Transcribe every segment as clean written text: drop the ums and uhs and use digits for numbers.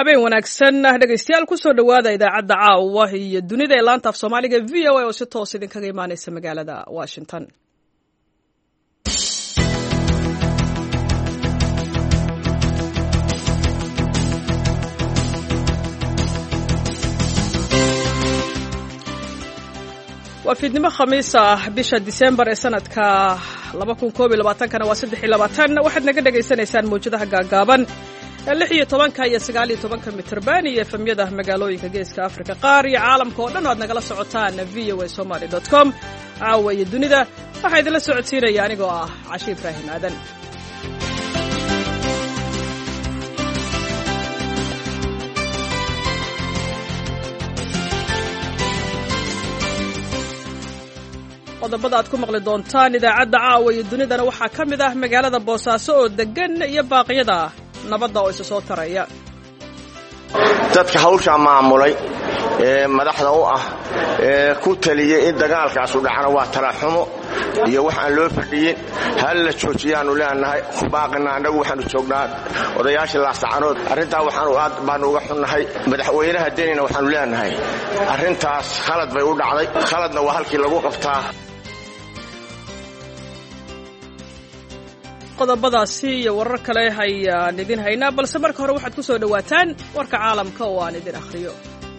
habeen wanaagsan dhegaystayaal ku soo dhawaada idaacadda caawa iyo dunida ee laanta af Soomaaliga VOA oo si toos idinkaga imaanaysa magaalada Washington. waa fiidnimo khamiis ah bisha December ee sanadka 2021 waa 23 waxaad naga dhageysanaysaan mowjadaha gaagaaban 16 iyo 19 mitirban iyo efemyada magaalooyinka geeska Afrika qaar iyo caalamka oo dhan aad nagala socotaan voasomali.com caawa iyo dunida waxaa idinla socodsiinaya anigoo ah Cashiif Ibrahim Aadan. qodobada aad ku maqli doontaan idaacadda caawa iyo dunidana waxaa ka mid ah magaalada Boosaaso oo degan iyo baaqyada nabadda oo isa soo taraya. dadka hawsha maamulay ee madaxda u ah ee ku taliyay in dagaalkaas u dhacana waa taraxumo iyo wax aan loo fadhiyin hal la joojiyaanu leenahay baaqina anagu waxaanu joognaa odayaasha laasacanood arrintaa waxaanu aad baan uga xunnahay madaxweynaha denina waxaanu leenahay arrintaas khalad bay u dhacday khaladna waa halkii lagu qabtaa. qodobadaasi iyo warar kale ayaan idin haynaa balse marka hore waxaad ku soo dhawaataan warka caalamka oo aan idin akhriyo.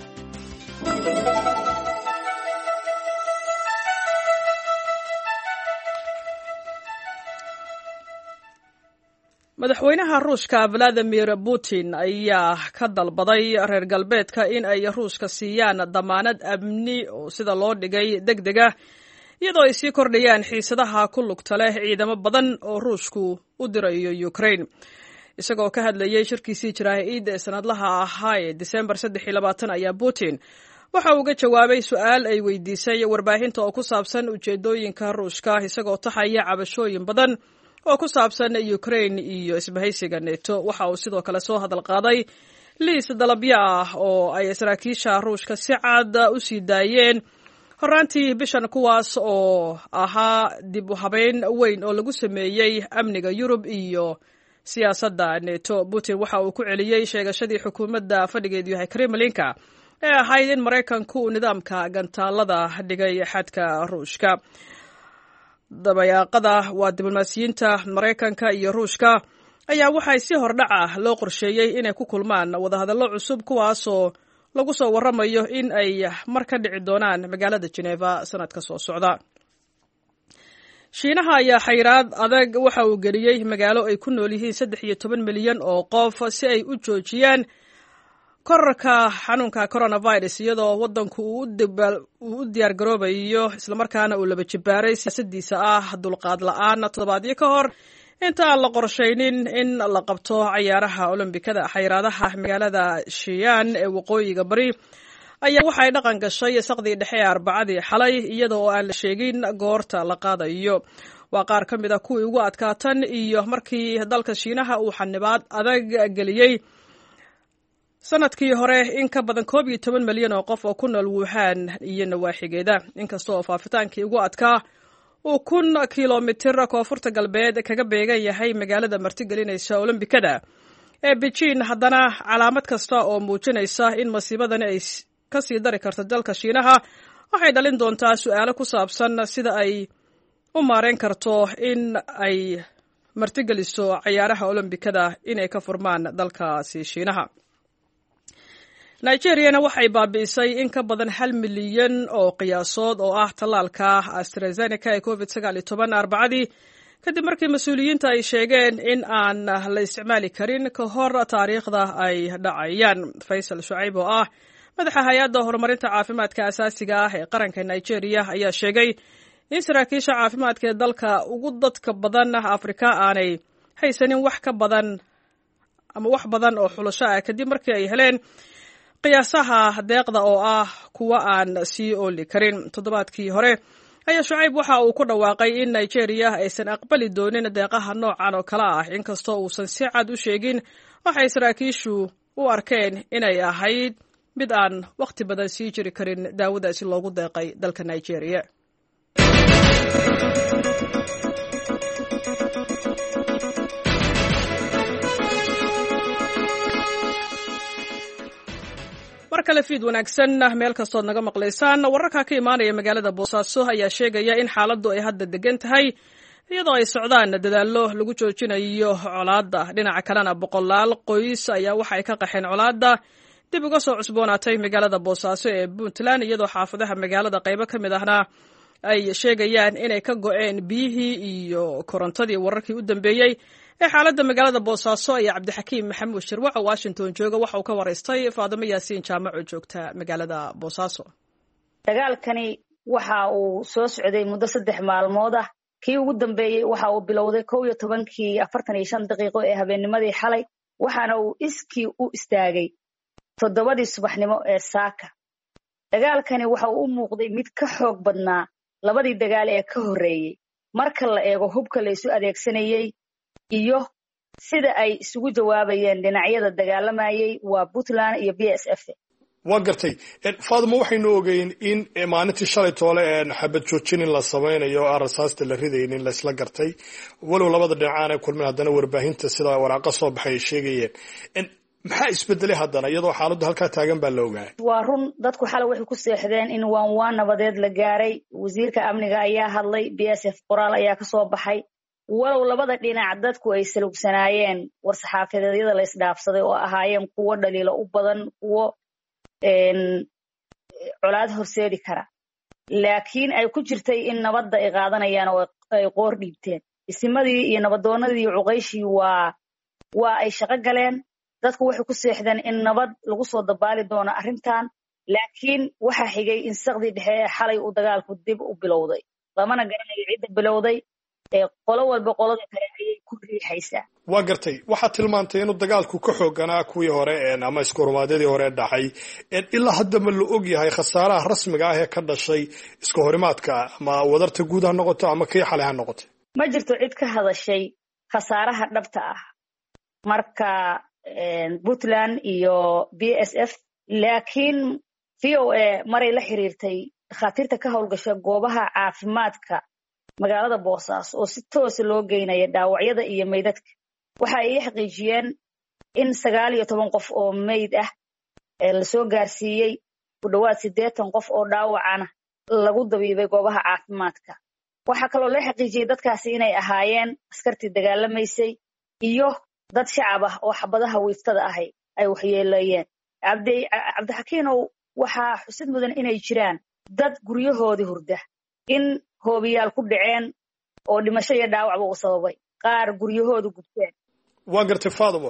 madaxweynaha Ruushka Vladimir Putin ayaa ka dalbaday reer galbeedka in ay Ruushka siiyaan damaanad amni oo sida loo dhigay degdega iyadoo ay sii kordhayaan xiisadaha ku lugta leh ciidamo badan oo Ruushku u dirayo Ukraine. isagoo ka hadlayay shirkiisii jaraa'id ee sanadlaha ahaa ee December 23 ayaa Putin waxa uu uga jawaabay su'aal ay weydiisay warbaahinta oo ku saabsan ujeedooyinka Ruushka isagoo taxaya cabashooyin badan oo ku saabsan Ukraine iyo isbahaysiga NATO. waxa uu sidoo kale soo hadal qaaday liis dalabyo ah oo ay saraakiisha Ruushka si cad u sii daayeen horaantii bishan kuwaas oo ahaa dib u habeyn weyn oo lagu sameeyay amniga Yurub iyo siyaasadda NATO. Putin waxa uu ku celiyay sheegashadii xukuumadda fadhigeedu yahay Kremlinka ee ahayd in Mareykanku nidaamka gantaalada dhigay xadka Ruushka. dabayaaqada waa diblomaasiyiinta Mareykanka iyo Ruushka ayaa waxay si hordhaca loo qorsheeyay inay ku kulmaan wadahadallo cusub kuwaasoo lagu soo waramayo in ay mar ka dhici doonaan magaalada Geneva sanadka soo socda. Shiinaha ayaa xayiraad adag waxa uu geliyay magaalo ay ku nool yihiin 13 milyan oo qof si ay u joojiyaan kororka xanuunka coronavirus iyadoo wadanku uu u diyaar garoobayo isla markaana uu laba jibaaray siyaasadiisa ah dulqaad la'aan toddobaadyo ka hor inta aan la qorshaynin in la qabto ciyaaraha Olombikada. xayiraadaha magaalada Xi'an ee waqooyiga bari ayaa waxay dhaqan gashay saqdii dhexe ee Arbacadii xalay iyadoo aan la sheegin goorta la qaadayo. waa qaar ka mid ah kuwii ugu adkaatan iyo markii dalka Shiinaha uu xanibaad adag geliyay sanadkii hore in ka badan 11 milyan oo qof oo ku nool Wuhan iyo nawaaxigeeda. inkastoo faafitaankii ugu adkaa uu 1,000 kiiloomitir koonfurta galbeed kaga beegan yahay magaalada martigelinaysa Olombikada ee Beijing, haddana calaamad kasta oo muujinaysa in masiibadani ay ka sii dari karto dalka Shiinaha waxay dhalin doontaa su'aalo ku saabsan sida ay u maareyn karto in ay martigeliso ciyaaraha Olombikada inay ka furmaan dalkaasi Shiinaha. Nigeria waxay baabi'isay in ka badan 1 milyan oo qiyaasood oo ah tallaalka AstraZeneca ee COVID-19 Arbacadii kadib markii mas'uuliyiinta ay sheegeen in aan la isticmaali karin ka hor taariikhda ay dhacayaan. Faisal Shuaib oo ah madaxa hay'adda horumarinta caafimaadka asaasiga ah ee qaranka Nigeria ayaa sheegay in saraakiisha caafimaadka ee dalka ugu dadka badan Afrika aanay haysanin wax badan oo xulasho ah kadib markii ay heleen qiyaasaha deeqda oo ah kuwa aan sii ooli karin. toddobaadkii hore ayaa Shuaib waxa uu ku dhawaaqay in Nigeria aysan aqbali doonin deeqaha noocan oo kale ah inkastoo uusan si cad u sheegin waxay saraakiishu u arkeen inay ahayd mid aan waqti badan sii jiri karin daawadaasi loogu deeqay dalka Nigeria. mar kale fiid wanaagsan meel kastood naga maqlaysaan wararka ka imaanaya magaalada Boosaaso ayaa sheegaya in xaaladdu ay hadda degan tahay iyadoo ay socdaan dadaallo lagu joojinayo colaadda dhinaca kalena boqolaal qoys ayaa waxa ay ka qaxeen colaadda dib uga soo cusboonaatay magaalada Boosaaso ee Puntland iyadoo xaafadaha magaalada qaybo ka mid ahna ay sheegayaan inay ka go'een biyihii iyo korontadii wararkii u dambeeyay ee xaaladda magaalada Boosaaso ayaa Cabdixakiim Maxamuud Shirwac oo Washington jooga waxa uu ka wareystay Faadimo Yaasiin Jaamac oo joogta magaalada Boosaaso. Dagaalkani waxa uu soo socday muddo 3 maalmood ah kii ugu dambeeyay waxa uu bilowday 11:45 daqiiqo ee habeennimadii xalay waxaana uu iskii u istaagay 7 subaxnimo ee saaka. Dagaalkani waxa uu u muuqday mid ka xoog badnaa labadii dagaal ee ka horeeyay marka la eego hubka la isu adeegsanayay iyo sida ay isugu jawaabayeen dhinacyada dagaalamayay waa Puntland iyo BSF. waa gartay Faadimo waxaynu ogeyn in maalintii shalay toole xabad joojin la sameeyo arasaasta la ridayeen la isla gartay walow labada dhinacaan kulmin haddana warbaahinta sida waraaqa soo baxay sheegayeen maxaa isbedelay haddana iyadoo xaaladdu halka taagan baa la ogaay waa run dadku xalay waxay ku seexdeen in waan nabadeed la gaaray wasiirka amniga ayaa hadlay BSF qoraal ayaa ka soo baxay walow labada dhinac dadku ay salugsanaayeen war saxaafadeedyada la isdhaafsaday oo ahaayeen kuwo dhaliilo u badan kuwo colaad horseedi kara laakiin ay ku jirtay in nabadda ay qaadanayaan oo ay qoor dhiibteen isimadii iyo nabadoonadii cuqayshii waa ay shaqo galeen dadku waxay ku seexdeen in nabad lagu soo dabaali doono arrintan laakiin waxa xigay in saqdii dhexe xalay uu dagaalku dib u bilowday lamana garanayo cidda bilowday qolo walba qolada kale ayay ku riixaysaa waa gartay waxa tilmaantay inuu dagaalku ka xooganaa kuwii hore ama isku-hormaadyadii hore dhacay ilaa hadda ma la og yahay khasaaraha rasmiga ah ee ka dhashay isku-horimaadka ama wadarta guud ha noqoto ama kii xalay ha noqoto ma jirto cid ka hadashay khasaaraha dhabta ah marka Puntland iyo BSF laakiin VOA maray la xiriirtay dhakhaatiirta ka howlgasha goobaha caafimaadka magaalada Boosaaso oo si toos loo geynaya dhaawacyada iyo meydadka waxa ay xaqiijiyeen in 19 qof oo meyd ah la soo gaarsiiyay ku dhawaad 80 qof oo dhaawacana lagu dabiibay goobaha caafimaadka waxa kale oo la xaqiijiyay dadkaasi inay ahaayeen askartii dagaalamaysay iyo dad shacab ah oo xabadaha wiiftada ahay ay waxyeeleeyeen Cabdixakiinow waxa xusid mudan inay jiraan dad guryahoodii hurda in hoobiyaal ku dhaceen oo dhimasho iyo dhaawacba u sababay qaar guryahoodu gubteen waa gartay Faadimo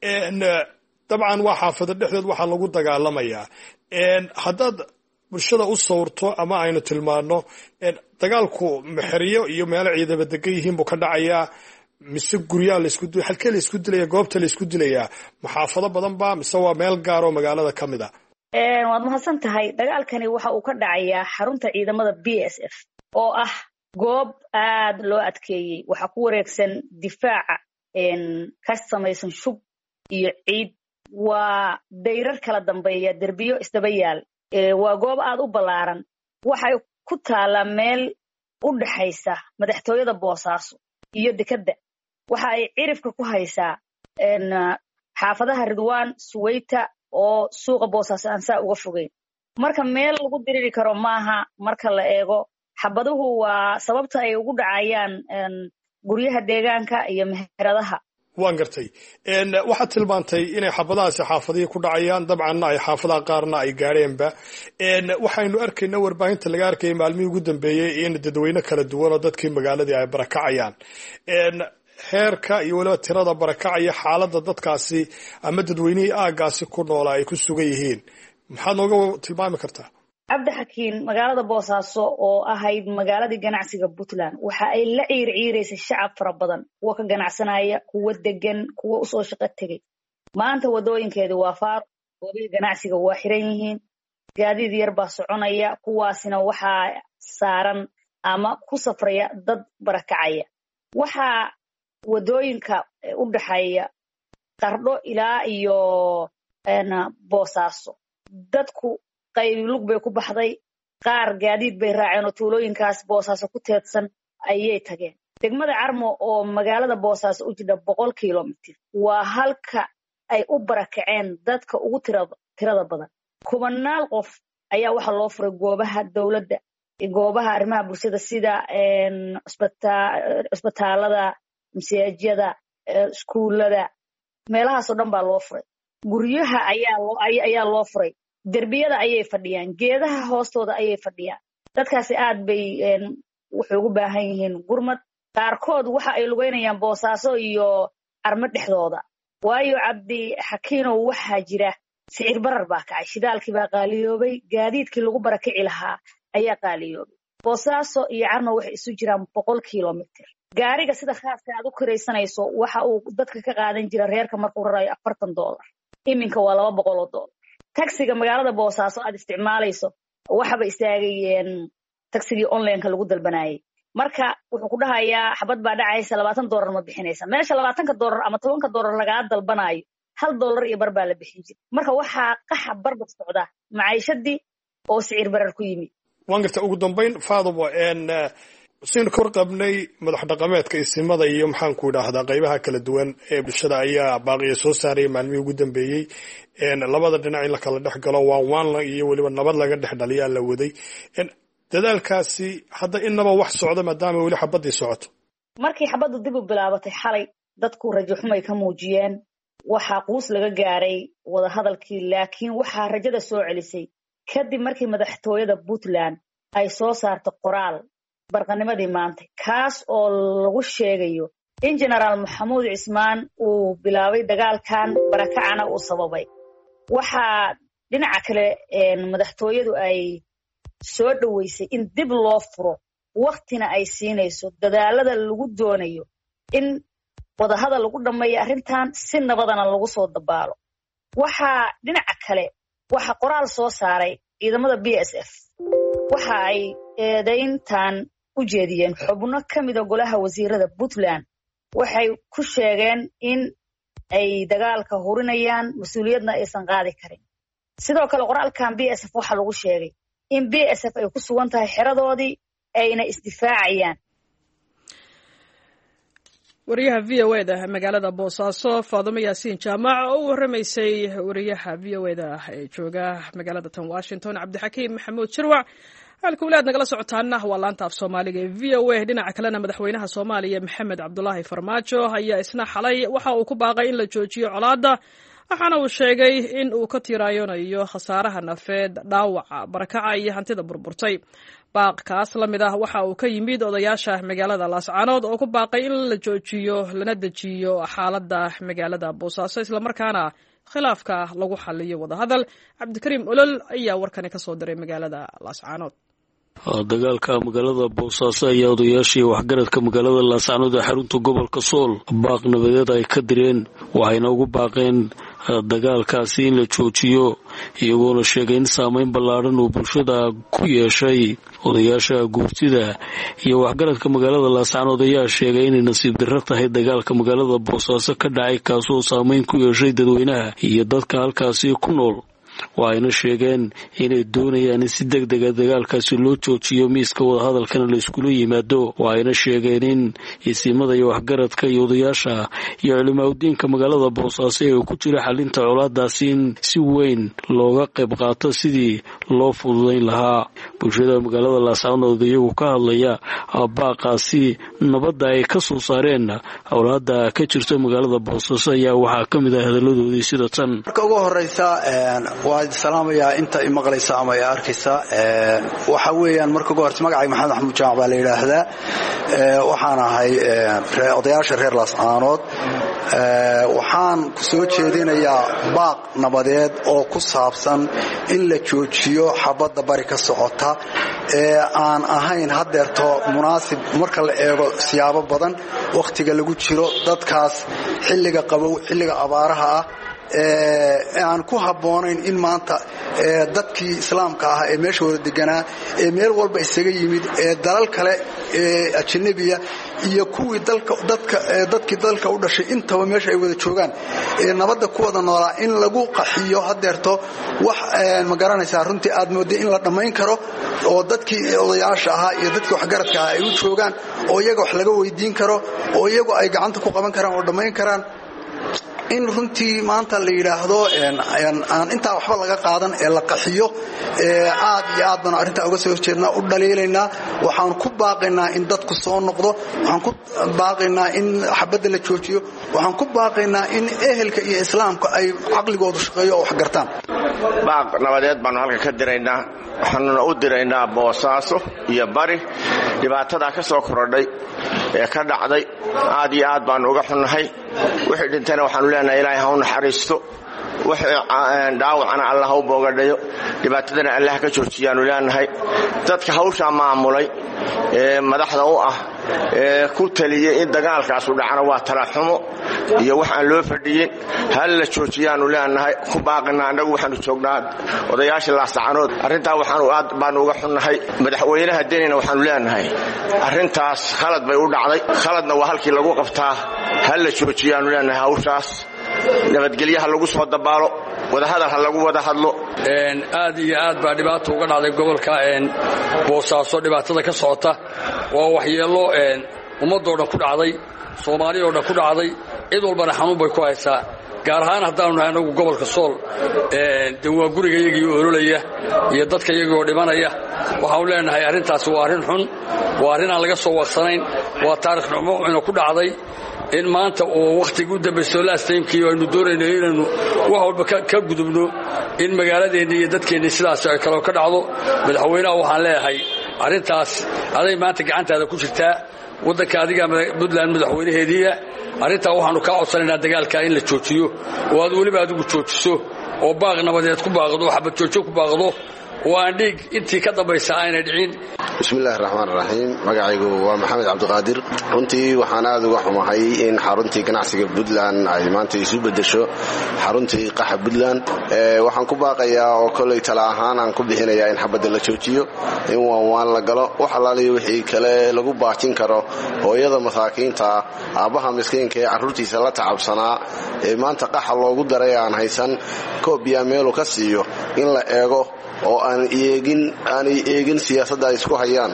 dabcan waa xaafada dhexdeed waxa lagu dagaalamayaa haddaad bulshada u sawirto ama aynu tilmaano dagaalku maxriyo iyo meel ciidamada degan yihiin buu ka dhacayaa mise guryaha la isku dilay halkee la isku dilaya goobta la isku dilaya maxaafado badan ba mise waa meel gaar oo magaalada ka mid ah waad mahadsan tahay dagaalkani waxa uu ka dhacayaa xarunta ciidamada BSF oo ah goob aad loo adkeeyay waxa ku wareegsan difaaca ka samaysan shub iyo ciid waa dayrar kala dambeeya derbiyo isdabayaal waa goob aad u ballaaran waxay ku taala meel u dhaxaysa madaxtooyada Boosaaso iyo dekada waxa ay cirifka ku haysaa xaafadaha Ridwaan Suwayta oo suuqa Boosaaso aan saa uga fogeyn marka meel lagu diriri karo maaha marka la eego xabaduhu waa sababta ay ugu dhacayaan guryaha deegaanka iyo meheradaha waan gartay waxa tilmaantay inay xabadahaasi xaafadii ku dhacayaan dabcanna ay xaafadaha qaarna ay gaareenba waxaynu arkaynaa warbaahinta laga arkayay maalmihii ugu dambeeyay in dadweyne kala duwan oo dadkii magaaladii ay barakacayaan heerka iyo waliba tirada barakacaya xaaladda dadkaasi ama dadweynihii aagaasi ku noolaa ay ku sugan yihiin maxaad nooga tilmaami kartaa Cabdixakiin magaalada Boosaaso oo ahayd magaaladii ganacsiga Puntland waxa ay la ciirciireysay shacab fara badan kuwa ka ganacsanaya kuwa degan kuwa u soo shaqo tagay maanta wadooyinkeedu waa faar goobaha ganacsiga waa xiran yihiin gaadiid yar baa soconaya kuwaasina waxa saaran ama ku safraya dad barakacaya waxa wadooyinka u dhaxaya Qardho ilaa iyo Boosaaso dadku qayb lug bay ku baxday qaar gaadiid bay raaceen oo tuulooyinkaas Boosaaso ku teedsan ayay tageen degmada Carmo oo magaalada Boosaaso u jida 100 kiiloomitir waa halka ay u barakaceen dadka ugu tirada badan kubanaal qof ayaa waxa loo furay goobaha dawladda iyo goobaha arrimaha bulshada sida isbitaalada, masaajidada, iskuulada, meelahaas oo dhan baa loo furay. Guryaha ayaa loo furay. Derbiyada ayay fadhiyaan, geedaha hoostooda ayay fadhiyaan. Dadkaasi aad bay wuxuu ugu baahan yihiin gurmad. Qaarkood waxa ay lugeynayaan Boosaaso iyo Armo dhexdooda. Waayo Cabdi Xakiinow waxaa jira sicir barar baa kacay, shidaalkii baa qaaliyoobay, gaadiidkii lagu barakici lahaa ayaa qaaliyoobay. Boosaaso iyo Armo waxay isu jiraan 100 kilomitir. Gaariga sida khaaska aad u kiraysanayso waxa uu dadka ka qaadan jira reerka markuu rarayo $40. Iminka waa $200. Taxiga magaalada Boosaaso aad isticmaalayso waxaba istaagayeen taxigii online-ka lagu dalbanayay. Marka wuxuu ku dhahayaa xabad baa dhacaysa $20 ma bixinaysa. Meesha $20 ama $10 laga dalbanayo $1 iyo bar baa la bixin jiray. Marka waxa qaxa barbar socda maciishadii oo sicir barar ku yimid. waan garta ugu dambeyn Faadumo siin kor qabnay madax dhaqameedka isimada iyo maxaan ku idhaahdaa qaybaha kala duwan ee bulshada ayaa baaqiyo soo saaray maalmihii ugu dambeeyay labada dhinac in la kala dhex galo waan iyo waliba nabad laga dhex dhaliyaa la waday dadaalkaasi hadda inaba wax socdo maadaama wali xabadii socoto. Markii xabadu dib u bilaabatay xalay dadku rajo xumay ka muujiyeen, waxa quus laga gaaray wada hadalkii, laakiin waxa rajada soo celisay kadib markii madaxtooyada Puntland ay soo saarto qoraal barqanimadii maanta kaas oo lagu sheegayo in Generaal Maxamuud Cismaan uu bilaabay dagaalkan barakacana uu sababay. Waxa dhinaca kale madaxtooyadu ay soo dhaweysay in dib loo furo waqtina ay siinayso dadaalada lagu doonayo in wada hadal lagu dhameeyo arrintan si nabadana lagu soo dabaalo. Waxa dhinaca kale waxa qoraal soo saaray ciidamada BSF waxa ay eedayntan u jeediyeen xubno kamid ah golaha wasiirada Puntland. Waxay ku sheegeen in ay dagaalka hurinayaan mas'uuliyadna aysan qaadi karin. Sidoo kale qoraalkan BSF waxa lagu sheegay in BSF ay ku sugan tahay xeradoodii ayna isdifaacayaan. wariyaha VOA-da magaalada Boosaaso Faadumo Yaasiin Jaamac oo waramaysay wariyaha VOA-da ee jooga magaalada tan Washington Cabdixakiim Maxamuud Shirwac. halka walaad nagala socotaana waa laanta af Soomaaliga ee VOA. dhinaca kalena madaxweynaha Soomaaliya Maxamed Cabdullaahi Farmaajo ayaa isna xalay waxa uu ku baaqay in la joojiyo colaadda, waxaana uu sheegay in uu ka tiiraayonayo khasaaraha nafeed, dhaawaca, barakaca iyo hantida burburtay. baaqkaas la mid ah waxa uu ka yimid odayaasha magaalada Laascaanood oo ku baaqay in la joojiyo lana dejiyo xaaladda magaalada Boosaaso isla markaana khilaafka lagu xalliyo wada hadal. Cabdikariim Olol ayaa warkani ka soo diray magaalada Laascaanood. dagaalka magaalada Boosaaso ayaa odayaashii waxgaradka magaalada Laascaanood ee xarunta gobolka Sool baaq nabadeed ay ka direen, waxayna ugu baaqeen dagaalkaasi in la joojiyo, iyagoona sheegay in saameyn ballaaran uu bulshada ku yeeshay. odayaasha guurtida iyo waxgaradka magaalada Laascaanood ayaa sheegay inay nasiib darro tahay dagaalka magaalada Boosaaso ka dhacay kaasoo saameyn ku yeeshay dadweynaha iyo dadka halkaasi ku nool. waxayna sheegeen inay doonayaan in si degdeg ah dagaalkaasi loo joojiyo, miiska wada hadalkana la iskula yimaado. waxayna sheegeen in isimada iyo waxgaradka iyo odayaasha iyo culimaadudiinka magaalada Boosaaso ee ku jira xalinta colaadaasi in si weyn looga qayb qaato sidii loo fududayn lahaa. bulshada magaalada Laascaanood iyagu ka hadlaya baaqaasi nabadda ay ka soo saareen colaadda ka jirta magaalada Boosaaso ayaa waxaa ka mid ah hadaladoodii sida tan. marka ugu horeysa waa salaamaya inta maqlaysa ama arkaysa waxa weeyaan marka ugu horeysa magacayga Maxamed Axmed Jaamac baa la yiraahdaa waxaan ahay odayaasha reer Laascaanood waxaan ku soo jeedinayaa baaq nabadeed oo ku saabsan in la joojiyo xabadda bari ka socota ee aan ahayn hadeerto munaasib marka la eego siyaabo badan waqtiga lagu jiro dadkaas xilliga qabow xilliga abaaraha ah aan ku habboonayn in maanta dadkii islaamka ah ee meesha wada deganaa ee meel walba isaga yimid ee dalal kale ee ajnabiya iyo kuwii dadkii dalka u dhashay intaba meesha ay wada joogaan ee nabadda ku wada noolaa in lagu qaxiyo hadeerto wax ma garanaysaa runtii aad mooday in la dhammayn karo oo dadkii odayaasha ahaa iyo dadkii waxgaradka ahaa ay u joogaan oo iyaga wax laga weydiin karo oo iyagu ay gacanta ku qaban karaan oo dhammayn karaan in runtii maanta la yiraahdo aan inta waxba laga qaadan ee la qaxiyo aad iyo aad baan arinta uga soo jeednaa u dhaliilaynaa waxaan ku baaqaynaa in dadku soo noqdo waxaan ku baaqaynaa in xabadda la joojiyo waxaan ku baaqaynaa in ehelka iyo islaamka ay aqligoodu shaqeeyo oo wax gartaan baaq nabadeed baan halka ka diraynaa waxaanuna u diraynaa Boosaaso iyo Bari dhibaatada ka soo korodhay ee ka dhacday aad iyo aad baan uga xunnahay wixii dhintana waxaan leenahay Ilaahay ha u naxariisto wixii dhaawacana Allah ha u boogadhayo dhibaatadana Allah ka joojiyaan leenahay dadka hawsha maamulay ee madaxda u ah ee ku taliyay in dagaalkaas u dhacana waa talaxumo iyo wax aan loo fadhiyin hal la joojiyaan leenahay ku baaqina anagu waxaanu joognaa odayaasha la sacanood arintaa waxaanu aad baan uga xunnahay madaxweynaha deynina waxaanu leenahay arintaas khalad bay u dhacday khaladna waa halkii lagu qabtaa hal la joojiyaan leenahay hawshaas nabadgelyaha lagu soo dabaalo wada hadal lagu wada hadlo aad iyo aad baa dhibaato uga dhacday gobolka Boosaaso dhibaatada ka socota waa waxyeelo ummadoo dhan ku dhacday Soomaaliya oo dhan ku dhacday cid walbana xanuun bay ku haysaa gaar ahaan haddaanu nahay anagu gobolka Sool waa gurigayagii ololaya iyo dadka iyagoo dhimanaya waxaan leenahay arintaas waa arin xun waa arin aan laga soo warsanayn waa taariikh xumo ku dhacday in maanta oo waqtigu dambeeyo last time-kii aynu doonayno inaynu wax walba ka gudubno in magaaladeena iyo dadkeena sidaas ay kala ka dhacdo madaxweynaha waxaan leeyahay arintaas aday maanta gacantaada ku jirtaa wadanka adiga Puntland madaxweynaheediya arintaa waxaanu ka codsanaynaa dagaalka in la joojiyo oo aad waliba adigu joojiso oo baaq nabadeed ku baaqdo xabad joojo ku baaqdo oo aan dhig intii ka dambaysa aanay dhicin bismillaahir rahmaanir rahiim magacaygu waa maxamed cabdiqaadir runtii waxaan aad uga xumahay in xaruntii ganacsiga Puntland ay maanta isu bedesho xaruntii qaxa Puntland waxaan ku baaqayaa oo kulay tala ahaan aan ku bixinayaa in xabadda la joojiyo in waan la galo wax alaaliyo wixii kale lagu baajin karo hooyada masaakiinta aabaha miskiinka ee carruurtiisa la tacabsanaa ee maanta qaxa loogu daray aan haysan koobiya meel ka siiyo in la eego oo aan eegin siyaasadda ay isku hayaan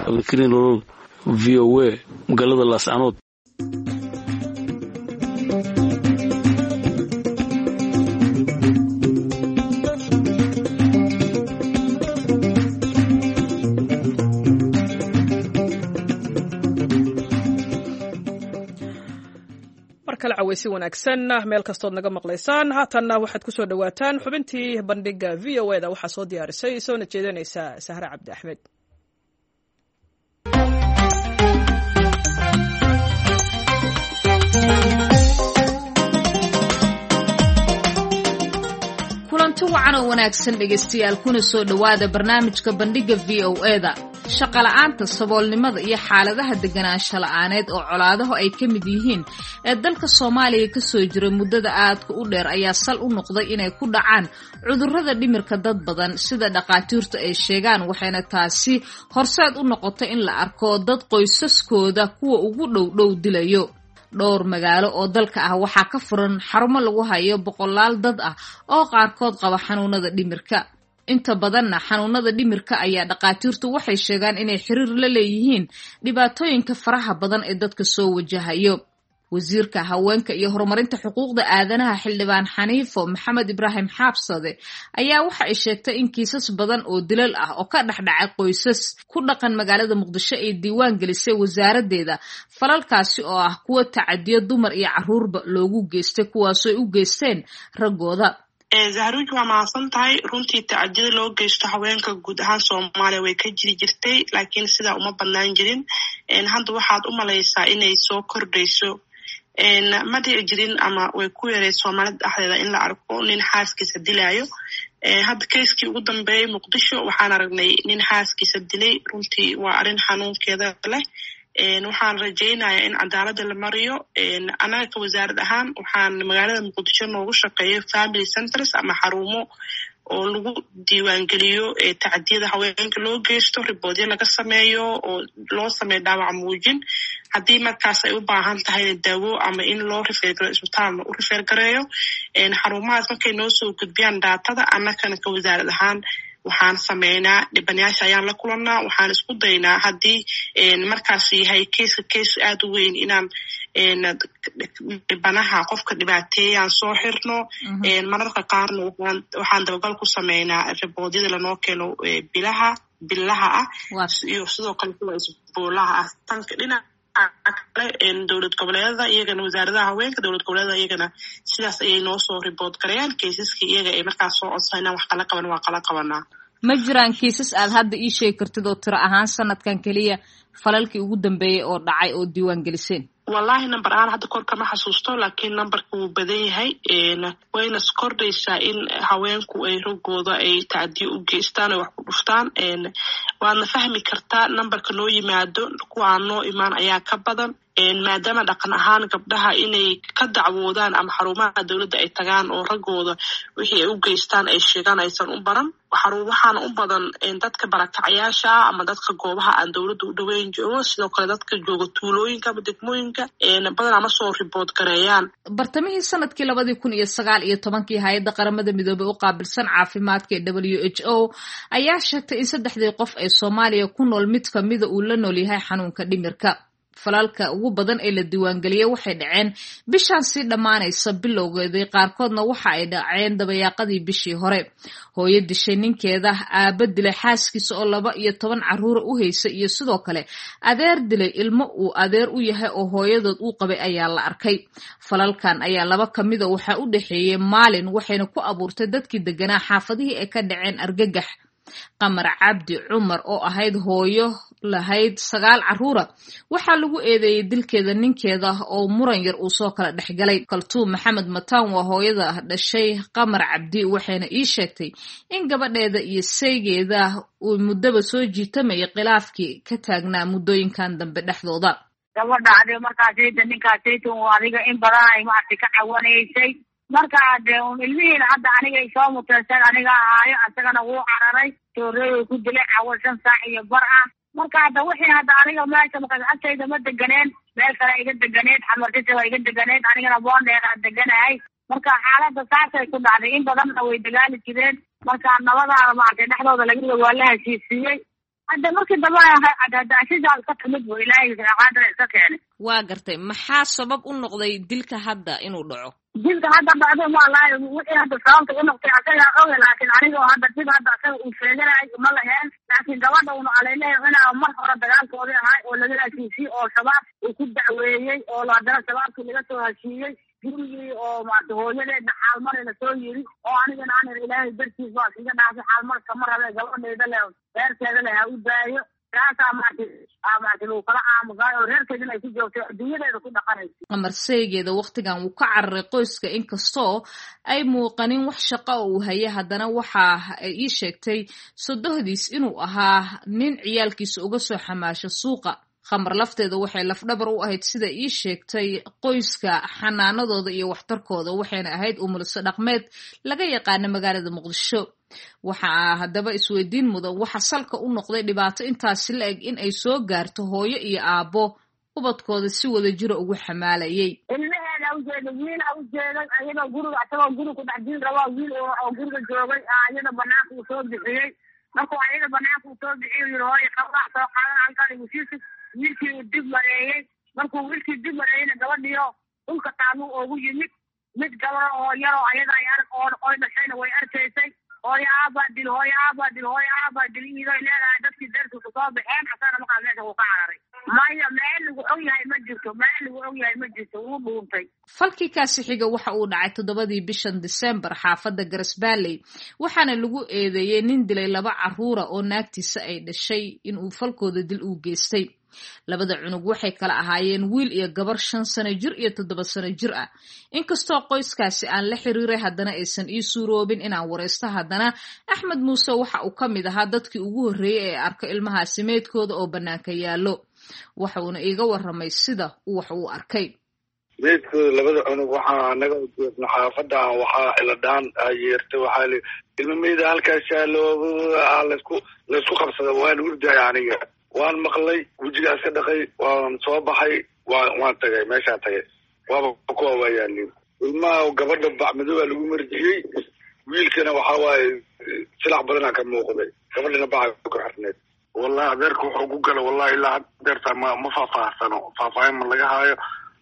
VOA magaalada Laascanood kala cawaysi wanaagsan meel kastood naga maqlaysaan haatanna waxaad ku soo dhawaataan xubintii bandhiga VOA-da waxaa soo diyaarisay soona jeedanaysa Sahra Cabdi Axmed kulanti wacan oo wanaagsan dhegaystayaal kuna soo dhawaada barnaamijka bandhiga VOA-da shaqo la'aanta saboolnimada iyo xaaladaha deganaansho la'aaneed oo colaadahu ay ka mid yihiin ee dalka Soomaaliya ka soo jira muddada aadka u dheer ayaa sal u noqday inay ku dhacaan cudurrada dhimirka dad badan sida dhaqaatiirtu ay sheegaan waxayna taasi horseed u noqotay in la arko dad qoysaskooda kuwa ugu dhow dilayo dhowr magaalo oo dalka ah waxaa ka furan xarumo lagu hayo boqolaal dad ah oo qaarkood qaba xanuunada dhimirka inta badanna xanuunada dhimirka ayaa dhaqaatiirtu waxay sheegaan inay xiriir la leeyihiin dhibaatooyinka faraha badan ee dadka soo wajahayo wasiirka haweenka iyo horumarinta xuquuqda aadanaha xildhibaan Xaniifo Maxamed Ibraahim Xaabsade ayaa waxa ay sheegtay in kiisas badan oo dilal ah oo ka dhaxdhacay qoysas ku dhaqan magaalada Muqdisho ay diiwaan gelisay wasaaraddeeda falalkaasi oo ah kuwa tacadiyo dumar iyo carruurba loogu geystay kuwaasoo u geysteen ragooda Zahruuj waa mahadsan tahay runtii tacadiyada loo geysto haweenka guud ahaan Soomaaliya way ka jiri jirtay laakiin sidaa uma badnaan jirin hadda waxaad u malaysaa inay soo kordhayso ma dhici jirin ama way ku yarey Soomaalida dhexdeeda in la arko nin xaaskiisa dilaayo hadda keiskii ugu dambeeyay Muqdisho waxaan aragnay nin xaaskiisa dilay runtii waa arrin xanuunkeeda leh waxaan rajaynayaa in cadaaladda la mariyo anaga ka wasaarad ahaan waxaan magaalada Muqdisho noogu shaqeeyo family centers ama xarumo oo lagu diiwaangeliyo tacadiyada haweenka loo geysto riboodyo laga sameeyo oo loo sameeyo dhaawac muujin haddii markaas ay u baahan tahay daawo ama in loo rifeergareeyo isbitaalna u rifeergareeyo xarumahaas markay noo soo gudbiyaan daatada annagana ka wasaarad ahaan waxaan sameynaa dhibanayaasha ayaan la kulannaa waxaan isku daynaa haddii markaas yahay keys aad u weyn inaan dhibanaha qofka dhibaateeya aan soo xirno mararka qaarna waxaan dabagal ku sameynaa riboodyada lanoo keeno bilaha ah iyo sidoo kale kuwa isbuulaha ah tanka dhinaca kale dowlad goboleedada iyagana wasaaradaha haweenka dowlad goboleedada iyagana sidaas ayay noo soo ribood garayaan kaysaska iyaga ay markaas soo codsanayaan wax kala qaban waa kala qabanaa ma jiraan kiisas aad hadda ii sheegi kartid oo tiro ahaan sanadkan keliya falalkii ugu dambeeyey oo dhacay oo diiwaan geliseen wallahi number aan hadda kor kama xasuusto laakiin numberka wuu badan yahay wayna kordhaysaa in haweenku ay rogooda ay tacdiyo u geystaan ay wax ku dhuftaan waadna fahmi kartaa numberka noo yimaado kuwaan noo imaan ayaa ka badan maadaama dhaqan ahaan gabdhaha inay ka dacwoodaan ama xarumaha dowladda ay tagaan oo raggooda wixii ay u geystaan ay sheegaan aysan u baran waxaana u badan dadka barakacayaasha ama dadka goobaha aan dowladda u dhoweyn joogo sidoo kale dadka jooga tuulooyinka ama degmooyinka badan ama soo ribood gareeyaan bartamihii sanadkii 2019 hay-adda qaramada midoobay u qaabilsan caafimaadka ee WHO ayaa sheegtay in 3 qof ee Soomaaliya ku nool mid kamida uu la nool yahay xanuunka dhimirka falalka ugu badan ee la diiwaangeliyay waxay dhaceen bishan si dhamaanaysa bilowgeedii qaarkoodna waxa ay dhaceen dabayaaqadii bishii hore hooyo dishay ninkeeda aaba dilay xaaskiisa oo 12 caruur u haysa iyo sidoo kale adeer dilay ilmo uu adeer u yahay oo hooyadood uu qabay ayaa la arkay falalkan ayaa laba kamida waxa u dhaxeeyay maalin waxayna ku abuurtay dadkii deganaa xaafadihii ay ka dhaceen argagax qamar cabdi cumar oo ahayd hooyo lahayd 9 caruura waxaa lagu eedeeyay dilkeeda ninkeeda oo muran yar uu soo kala dhexgalay kaltuum maxamed mataan waa hooyada dhashay qamar cabdi waxayna ii sheegtay in gabadheeda iyo saygeeda uu muddaba soo jiitamayay khilaafkii ka taagnaa muddooyinkan dambe dhexdooda gabadha adiga markaasayda ninkaasayta uu adiga in badan ay maartay ka cawanaysay marka dee ilmihiina hadda aniga ay soo muteyseen aniga ahaayo asagana wuu cararay tooreeyay ku dilay cawo 5 saac iyo bar ah marka hadda wixii hadda aniga meesha markaas agtayda ma deganeen meel kale iga deganeed xamartisa waa iga deganeed anigana boondheera deganahay marka xaaladda saasay ku dhacday in badanna way dagaali jireen marka nabadaada maartay dhexdooda laga waa la heshiisiyey hadda markii dambe hadda ashidaal ka timid buu ilaahay qaadar iska keenay waa gartay maxaa sabab u noqday dilka hadda inuu dhaco dilka hadda dhacdo wallahi wixii hadda sababta u noqday asaga oge laakiin aniga hadda dib hadda asaga uu sheeganayo ma lahayn laakiin gabadha uu aleeyahay inaa mar hore dagaalkoodii ahay oo laga heshiisiyey oo shabaab uu ku dacweeyey oo haddana shabaabkii laga soo heshiiyey gurigii oo maarta hooyadeedna xaalmari la soo yiri oo anigana aan ilaahay dartiis baa iga dhaafay xaalmar kama rabe gabadheeda leh reerkeeda leh ha u daayo kaasaa maartay uu kala aamuqay oo reerkeedina ay ku joogtay adduunyadeeda ku dhaqanaysa qamarseegeeda waqtigan wuu ka cararay qoyska inkastoo ay muuqanin wax shaqo oo uu hayay haddana waxa ay ii sheegtay sodohdiis inuu ahaa nin ciyaalkiisa uga soo xamaasho suuqa qamar lafteeda waxay lafdhabar u ahayd sida ii sheegtay qoyska xanaanadooda iyo waxtarkooda waxayna ahayd umulso dhaqmeed laga yaqaano magaalada muqdisho waxaa haddaba isweydiin mudan waxa salka u noqday dhibaato intaasi la eg in ay soo gaarto hooyo iyo aabbo ubadkooda si wada jiro ugu xamaalayay ilmaheeda ujeeda wiil ujeeday ayadoo guriga asagoo guri ku dhex jiri rabaa wiil oo guriga joogay ayada banaanka uu soo bixiyey markuu ayada banaanka uu soo bixiyo yiri hooyo qabaa soo qaadan halkan igu siisi wiilkii uu dib mareeyey markuu wiilkii dib mareeyeyna gabadhiyo dhulka taamuu oogu yimid mid gabadho oo yaroo ayada ay oo dhashayna way arkaysay hooyo aabaa dil iidoy leedahay dadkii deertu soo baxeen asagana markaas meesha uu ka cararay maya meel lagu og yahay ma jirto wuu dhuuntay falkii kaasi xiga waxa uu dhacay 7 bishan December xaafadda Garsbaalley waxaana lagu eedeeyay nin dilay 2 caruura oo naagtiisa ay dhashay in uu falkooda dil u geystay labada cunug waxay kala ahaayeen wiil iyo gabar 5 sano jir iyo 7 sano jir ah inkastoo qoyskaasi aan la xiriiray haddana aysan ii suuroobin inaan wareysto haddana Axmed Muuse waxa uu kamid ahaa dadkii ugu horeeyay ee arka ilmahaasi meedkooda oo banaanka yaalo waxa uuna iiga waramay sida uu wax u arkay meedkooda labada cunug waxaa naga joogna xaafadda waxaa iladhaan yeertay waxaa ilma meeda halkaas laysku qabsada waan hurday aniga waan maqlay wejigaas ka dhaqay waan soo baxay waan tagay meeshaan tagay waaba kuwa waa yaalin ilmaha gabadha bacmadooba lagu marjiyey wiilkana waxaa waaye silax badanaa ka muuqday gabadhana baca ku xirneed wallahi adeerka wuxuu ku gala wallahi ilaa adeerta ma faahfaahsano faahfaahin ma laga haayo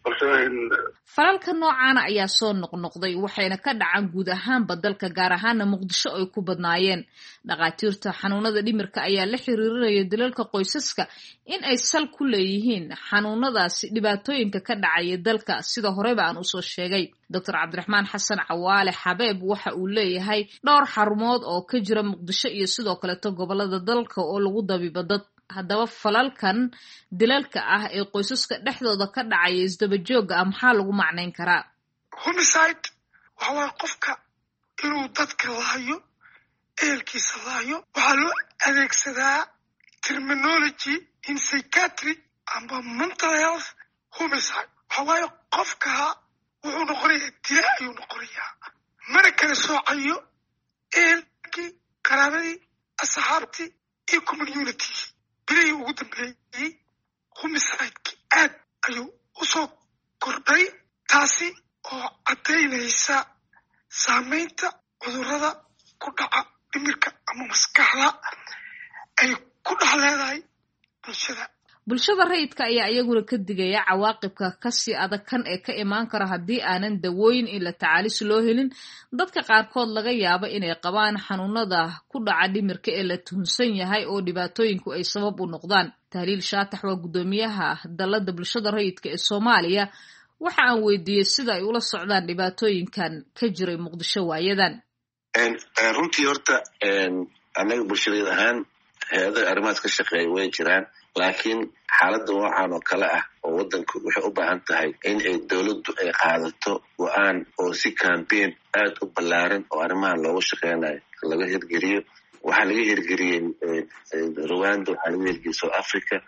falalka noocaana ayaa soo noqnoqday waxayna ka dhacaan guud ahaanba dalka gaar ahaana muqdisho ay ku badnaayeen. dhakhaatiirta xanuunada dhimirka ayaa la xiriirinaya dilalka qoysaska in ay sal ku leeyihiin xanuunadaasi dhibaatooyinka ka dhacaya dalka sida horeba aan usoo sheegay. Dr. Cabdiraxmaan Xasan Cawaale Xabeeb waxa uu leeyahay dhowr xarumood oo ka jira muqdisho iyo sidoo kaleeto gobolada dalka oo lagu dabiibo dad. haddaba falalkan dilalka ah ee qoysaska dhexdooda ka dhacaya isdaba joogga ah maxaa lagu macnayn karaa? homicide waxa waaye qofka inuu dadka laayo, ehelkiisa laayo. waxaa loo adeegsadaa terminology in psychiatry amba mental health. homicide waxa waaye qofka wuxuu noqonayaa dila ayuu noqonayaa, mana kala soocayo ehelkii, qaraabadii, asxaabtii iyo community. bilihii ugu dambeeyey homicide-ki aad ayuu usoo kordhay, taasi oo caddaynaysa saamaynta cudurrada ku dhaca dhimirka ama maskaxda ay ku dhex leedahay bulshada. bulshada rayidka ayaa iyaguna ka digaya cawaaqibka kasii adag kan ee ka imaan kara haddii aanan dawooyin in la tacaalis loo helin. dadka qaarkood laga yaabo inay qabaan xanuunada ku dhaca dhimirka ee la tuhunsan yahay oo dhibaatooyinku ay sabab u noqdaan. Tahliil Shaatax waa guddoomiyaha dalladda bulshada rayidka ee Soomaaliya. waxa aan weydiiyey sida ay ula socdaan dhibaatooyinkan ka jiray muqdisho waayadan. runtii horta annaga bulshadeed ahaan hay-adaha arrimahaas ka shaqeeya way jiraan, laakiin xaaladda noocan oo kale ah oo waddanku waxay u baahan tahay in ay dowladdu ay qaadato go-aan oo si campaign aad u ballaaran oo arrimahan loogu shaqeynayo laga hirgeliyo. waxaa laga hirgeliyey Rwanda, waxaa laga hirgeliyey South Africa.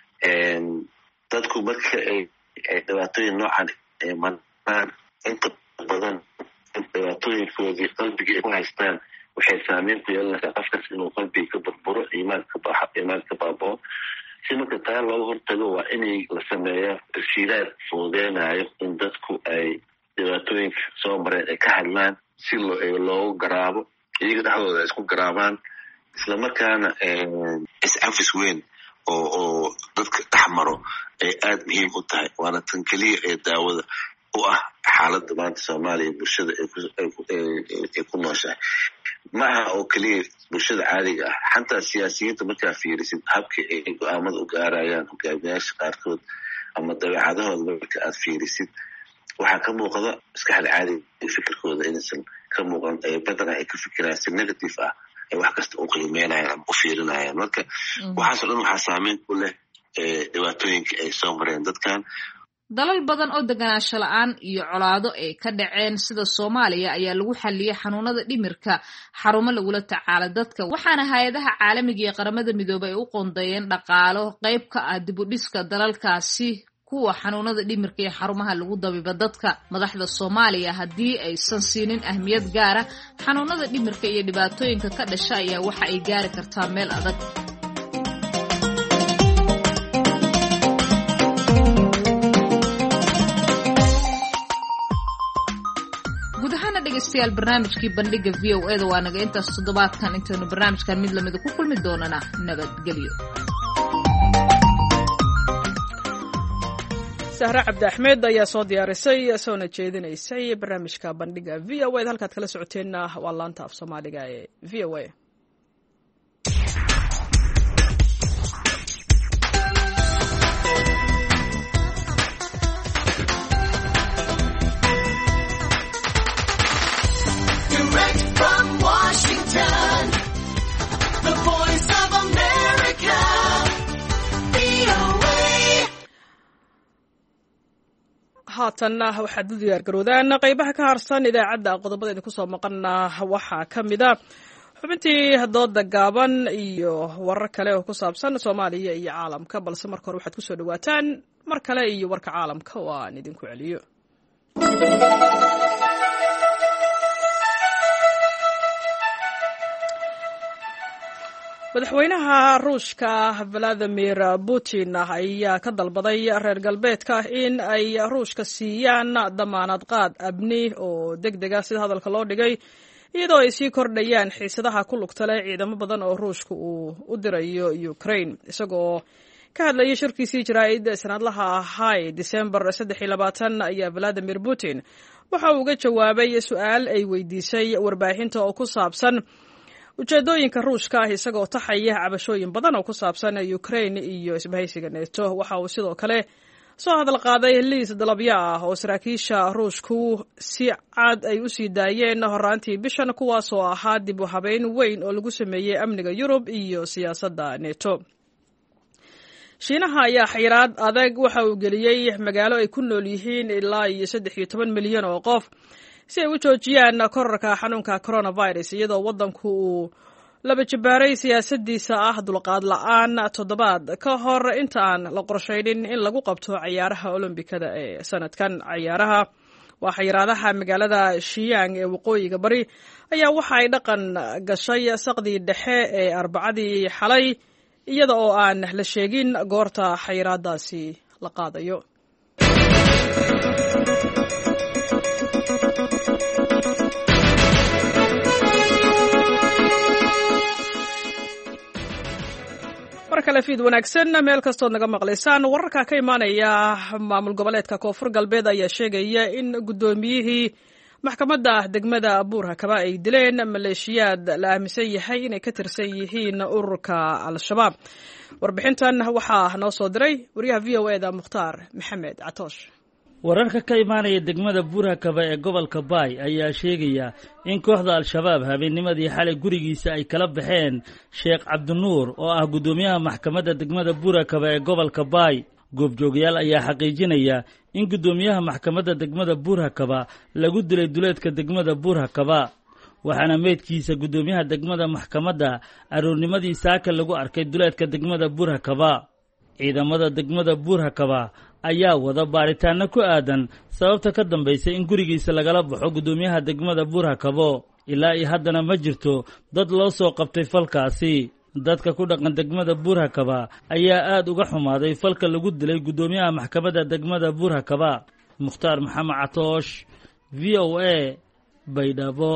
dadku marka ay dhibaatooyin noocan ay maraan, inta badan dhibaatooyinkoodii qalbiga ay ku haystaan waxay saameyn ku yeelanaysaa qofkaas inuu qalbiga ka burburo, iimaanka baabao. si marka taa looga hortago waa inay la sameeyaa tashiiraad fududeynayo in dadku ay dhibaatooyinka soo mareen ay ka hadlaan, si loogu garaabo, iyaga dhexdooda ay isku garaabaan, islamarkaana is-cafis weyn oo dadka dhex maro ay aad muhiim u tahay. waana tan keliya ee daawada u ah xaaladda maanta Soomaaliya bulshada ay ku nooshahay. ma aha oo keliya bulshada caadiga ah, xataa siyaasiyiinta markaa fiirisid habka ay go-aamada u gaarayaan hogaamiyaasha qaarkood ama dabeecadahooda marka aad fiirisid, waxaa ka muuqda maskaxda caadiga fikirkooda inaysan ka muuqan, badanaa ay ka fikirayaan si negative ah, ay wax kasta u qiimeynayaan ama u fiirinayaan. marka waxaasoo dhan waxaa saameyn ku leh dhibaatooyinka ay soo mareen dadkan. dalal badan oo deganaansho la-aan iyo colaado ay ka dhaceen sida Soomaaliya ayaa lagu xalliyay xanuunada dhimirka xarumo lagula tacaalo dadka, waxaana hay-adaha caalamiga iyo qaramada midoobay ay u qoondeeyeen dhaqaalo qayb ka ah dib u dhiska dalalkaasi kuwa xanuunada dhimirka iyo xarumaha lagu dabiibo dadka. madaxda Soomaaliya haddii aysan siinin ahmiyad gaara xanuunada dhimirka iyo dhibaatooyinka ka dhasha ayaa waxa ay gaari kartaa meel adag. dhegeystayaal barnaamijkii bandhiga VOA-da waa naga intaas toddobaadkan. intaynu barnaamijkan mid lamida ku kulmi doonana nabadgelyo. Sahra Cabdi Axmed ayaa soo diyaarisay soona jeedinaysay barnaamijka bandhiga VOA-da. halkaad kala socoteenna waa laanta af Soomaaliga ee VOA. haatanna waxaad u diyaargaroodaan qaybaha ka harsan idaacadda. qodobadeeda kusoo maqana waxaa ka mida xubintii dooda gaaban iyo warar kale oo ku saabsan Soomaaliya iyo caalamka, balse marka hore waxaad kusoo dhawaataan mar kale iyo warka caalamka oo aan idinku celiyo. madaxweynaha Ruushka Vladimir Putin ayaa ka dalbaday reer galbeedka in ay Ruushka siiyaan damaanad qaad amni oo degdeg ah sida hadalka loo dhigay, iyadoo ay sii kordhayaan xiisadaha ku lugta leh ciidamo badan oo Ruushka uu u dirayo Ukraine, isagoo ka hadlayay shirkiisii jaraa'id sanadlaha ahaa December 23 ayaa Vladimir Putin waxa uu uga jawaabay su'aal ay weydiisay warbaahinta oo ku saabsan ujeedooyinka Ruushka ah isagoo taxaya cabashooyin badan oo ku saabsan Ukraine iyo isbahaysiga NATO. Waxa uu sidoo kale soo hadal qaaday liis dalabyo ah oo saraakiisha Ruushku si cad ay u sii daayeen horaantii bishan, kuwaas oo ahaa dib u habeyn weyn oo lagu sameeyay amniga Yurub iyo siyaasadda NATO. Shiinaha ayaa xayiraad adag waxa uu geliyay magaalo ay ku nool yihiin ilaa 13 milyan oo qof si ay u joojiyaan kororka xanuunka coronavirus, iyadoo waddanku uu laba jibaaray siyaasadiisa ah dulqaad la'aan toddobaad ka hor inta aan la qorshaynin in lagu qabto ciyaaraha Olombikada ee sanadkan. Ciyaaraha waa xayiraadaha magaalada Xi'an ee waqooyiga bari ayaa waxa ay dhaqan gashay saqdii dhexe ee Arbacadii xalay, iyada oo aan la sheegin goorta xayiraadaasi la qaadayo. markale fiid wanaagsan meel kastood naga maqlaysaan. wararka ka imaanaya maamul goboleedka Koonfur Galbeed ayaa sheegaya in gudoomiyihii maxkamadda degmada Buur-Hakaba ay dileen maleeshiyaad la aaminsan yahay inay ka tirsan yihiin ururka Al-Shabaab. warbixintan waxaa noo soo diray wariyaha VOA-da Mukhtaar Maxamed Catoosh. wararka ka imaanaya degmada Buur-Hakaba ee gobolka Baay ayaa sheegaya in kooxda Al-Shabaab habeennimadii xalay gurigiisa ay kala baxeen Sheekh Cabdinuur oo ah gudoomiyaha maxkamadda degmada Buur-Hakaba ee gobolka Baay. goobjoogayaal ayaa xaqiijinaya in gudoomiyaha maxkamadda degmada Buur-Hakaba lagu dilay duleedka degmada Buur-Hakaba, waxaana meydkiisa gudoomiyaha degmada maxkamadda aroornimadii saaka lagu arkay duleedka degmada Buur-Hakaba. ciidamada degmada Buur-Hakaba ayaa wada baaritaano ku aadan sababta ka dambaysay in gurigiisa lagala baxo gudoomiyaha degmada Buur-Hakaba. ilaa iyo haddana ma jirto dad loo soo qabtay falkaasi. dadka ku dhaqan degmada Buur-Hakaba ayaa aad uga xumaaday falka lagu dilay gudoomiyaha maxkamadda degmada Buur-Hakaba. Mukhtaar Maxamed Catoosh, VOA, Baydhabo.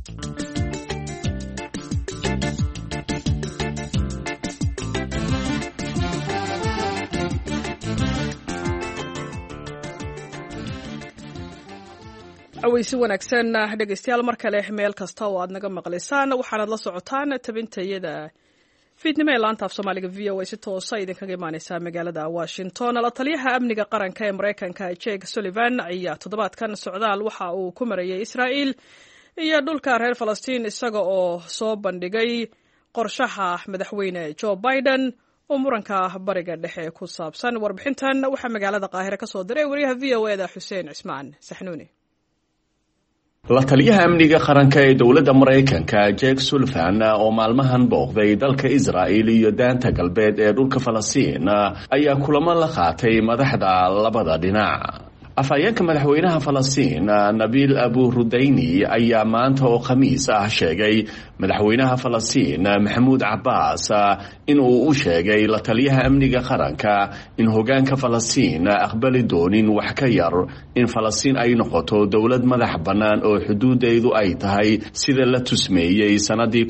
aweysi wanaagsan dhegeystayaal mar kale meel kasta oo aad naga maqlaysaan, waxaanad la socotaan tabintayada fiidnimo ee laanta af Soomaaliga VOA si toosa idinkaga imaaneysa magaalada Washington. la taliyaha amniga qaranka ee Mareykanka Jake Sullivan ayaa toddobaadkan socdaal waxa uu ku marayay Israa'iil iyo dhulka reer Falastiin, isaga oo soo bandhigay qorshaha madaxweyne Joe Biden oo muranka bariga dhexe ku saabsan. warbixintan waxaa magaalada Qaahire ka soo diray wariyaha VOA-da Xuseen Cismaan Saxnuuni. la taliyaha amniga qaranka ee dowladda Mareykanka Jake Sullivan oo maalmahan booqday dalka Israa'iil iyo daanta galbeed ee dhulka Falastiin ayaa kulamo la qaatay madaxda labada dhinac. afhayeenka madaxweynaha Falastiin Nabil Abu Rudayni ayaa maanta oo Khamiis ah sheegay madaxweynaha Falastiin Mahmoud Abbas in uu u sheegay la taliyaha amniga qaranka in hoggaanka Falastiin aqbali doonin wax ka yar in Falastiin ay noqoto dowlad madax bannaan oo xuduudeedu ay tahay sida la tusmeeyay sanadii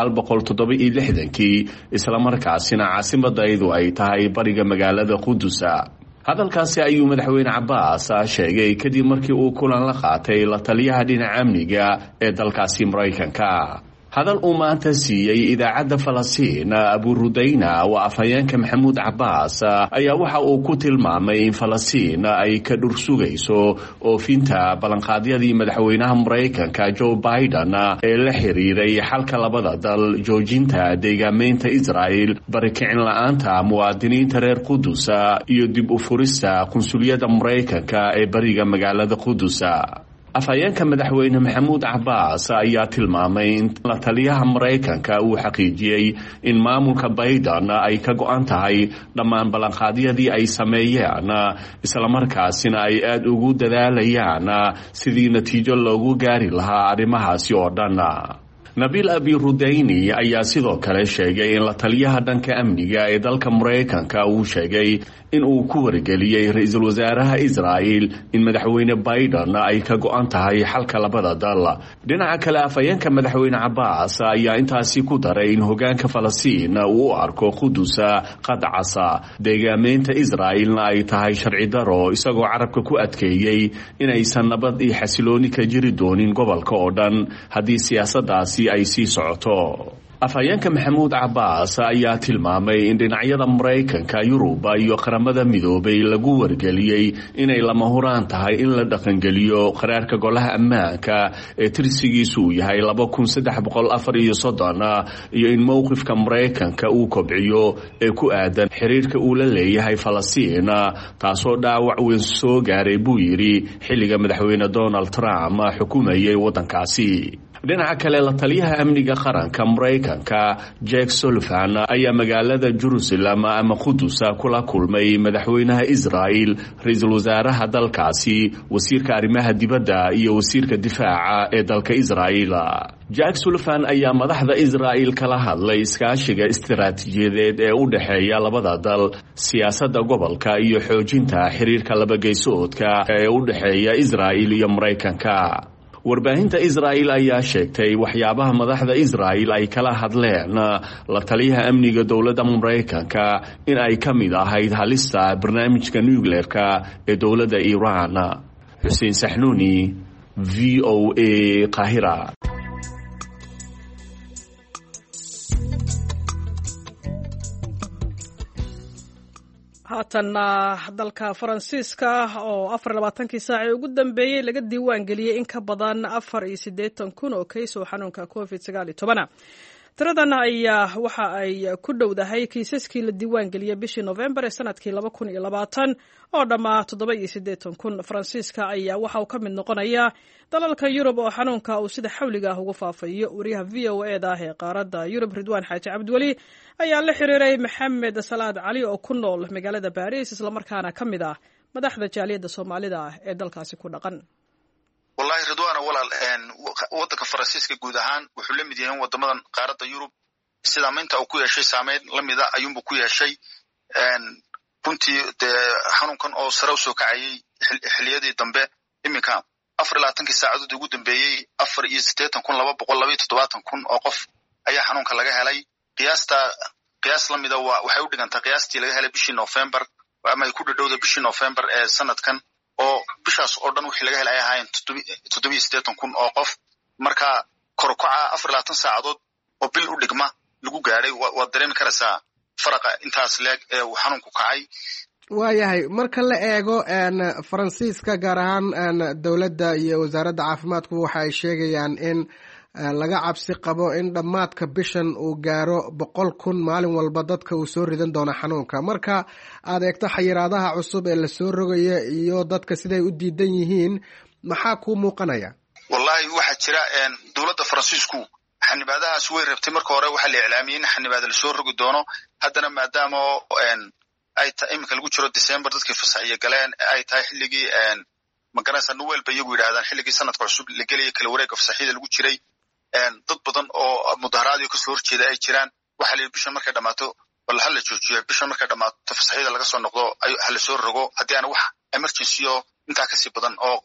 1967 isla markaasina caasimadeedu ay tahay bariga magaalada Qudus. hadalkaasi ayuu madaxweyne Abbas sheegay kadib markii uu kulan la qaatay la taliyaha dhinaca amniga ee dalkaasi Mareykanka. hadal uu maanta siiyey idaacadda Falastiin Abu Rudayna waa afhayeenka Mahmoud Abbas ayaa waxa uu ku tilmaamay in Falastiin ay ka dhursugayso oofinta ballanqaadyadii madaxweynaha Mareykanka Joe Biden ee la xiriiray xalka labada dal, joojinta deegaameynta Israa'iil, barikicin la'aanta muwaadiniinta reer Qudus iyo dib u furista qunsuliyadda Mareykanka ee bariga magaalada Qudus. afhayeenka madaxweyne Mahmoud Abbas ayaa tilmaamay in la taliyaha Mareykanka uu xaqiijiyey in maamulka Biden ay ka go'an tahay dhammaan ballanqaadyadii ay sameeyeen, isla markaasina ay aad ugu dadaalayaan sidii natiijo loogu gaari lahaa arrimahaasi oo dhan. nabiil abi rudayni ayaa sidoo kale sheegay in la taliyaha dhanka amniga ee dalka maraykanka uu sheegay in uu ku wargeliyey ra-iisul wasaaraha israa'il in madaxweyne biden ay ka go-an tahay xalka labada dal dhinaca kale afhayeenka madaxweyne cabaas ayaa intaasi ku daray in hogaanka falastiin uu u arko qudusa qadcasa deegaameynta israa'ilna ay tahay sharci daro isagoo carabka ku adkeeyey inaysan nabad iyo xasilooni ka jiri doonin gobolka oo dhan haddii siyaasadaasi ay sii socoto afhayeenka maxamuud cabaas ayaa tilmaamay in dhinacyada maraykanka yuruba iyo qaramada midoobay lagu wargeliyey inay lama huraan tahay in la dhaqangeliyo qaraarka golaha ammaanka ee tirsigiisu uu yahay 2334 iyo in mowqifka maraykanka uu kobciyo ee ku aadan xiriirka uu la leeyahay falastiin taasoo dhaawac weyn soo gaaray buu yidhi xilliga madaxweyne Donald Trump xukumayay waddankaasi dhinaca kale la taliyaha amniga qaranka maraykanka Jake Sullivan ayaa magaalada Jerusalem ama Qudus kula kulmay madaxweynaha Israel ra'iisul wasaaraha dalkaasi wasiirka arrimaha dibadda iyo wasiirka difaaca ee dalka Israel Jake Sullivan ayaa madaxda Israel kala hadlay iskaashiga istiraatiijiyadeed ee u dhaxeeya labada dal siyaasadda gobolka iyo xoojinta xiriirka labageysoodka ee u dhaxeeya Israel iyo Maraykanka warbaahinta Israel ayaa sheegtay waxyaabaha madaxda Israel ay kala hadleen la taliyaha amniga dowladda Maraykanka in ay ka mid ahayd halista barnaamijka nuclearka ee dowladda Iran Hussein Sahnuni VOA Qahira haatanna dalka Faransiiska oo 24 saac ugu dambeeyay laga diiwaan geliyay in ka badan 84,000 oo kays oo xanuunka COVID-19 tiradan ayaa waxa ay ku dhowdahay kiisaskii la diiwaan geliyay bishii November ee sanadkii 2020 oo dhammaa 87,000 Faransiiska ayaa waxa uu ka mid noqonayaa dalalka Yurub oo xanuunka uu sida xawliga ah ugu faafayo wariyaha VOA-da ee qaaradda Yurub Ridwaan Xaaji Cabdiwali ayaa la xiriiray Maxamed Salaad Cali oo ku nool magaalada Paris isla markaana ka mid ah madaxda jaaliyadda Soomaalida ee dalkaasi ku dhaqan wallahi Ridwaan walaal waddanka Faransiiska guud ahaan wuxuu la mid yahay wadamadan qaaradda Yurub sida maanta uu ku yeeshay saameyn la mid ah ayuunbu ku yeeshay runtii xanuunkan oo sare u soo kacayay xilliyadii dambe iminka 24 saacadood ugu dambeeyay 48,272 oo qof ayaa xanuunka laga helay qiyaas la mid ah waxay u dhigantaa qiyaastii laga helay bishii November ama ay ku dhadhowday bishii November ee sanadkan oo bishaas oo dhan wixii laga helay ay ahaayeen 87,000 oo qof marka korkaca 24 saacadood oo bil u dhigma lagu gaaray waa dareemi karaysaa faraqa intaas leeg ee uu xanuunku kacay waayahay marka la eego Faransiiska gaar ahaan dowladda iyo wasaaradda caafimaadku waxa ay sheegayaan in laga cabsi qabo in dhammaadka bishan uu gaaro 100,000 maalin walba dadka uu soo ridan doono xanuunka marka aad eegto xayiraadaha cusub ee la soo rogaya iyo dadka siday u diidan yihiin maxaa ku muuqanaya wallahi waxa jira dowladda Faransiisku xanibaadahaas way rabtay marka hore waxa la iclaamiyay in xanibaada la soo rogi doono haddana maadaama ay tahay imika lagu jiro December dadkii fasaxiye galeen ay tahay xilligii magaranaysa Noel bay iyagu yiraahdaan xilligii sanadka cusub la geliyay kala wareegga fasaxiyada lagu jiray dad badan oo mudaharaadyo ka soo horjeeda ay jiraan waxa la bishan markay dhamaato wala hal la joojiyo bishan markay dhamaato fasaxiyada laga soo noqdo hal soo rogo haddii aan wax emergency oo intaa ka sii badan oo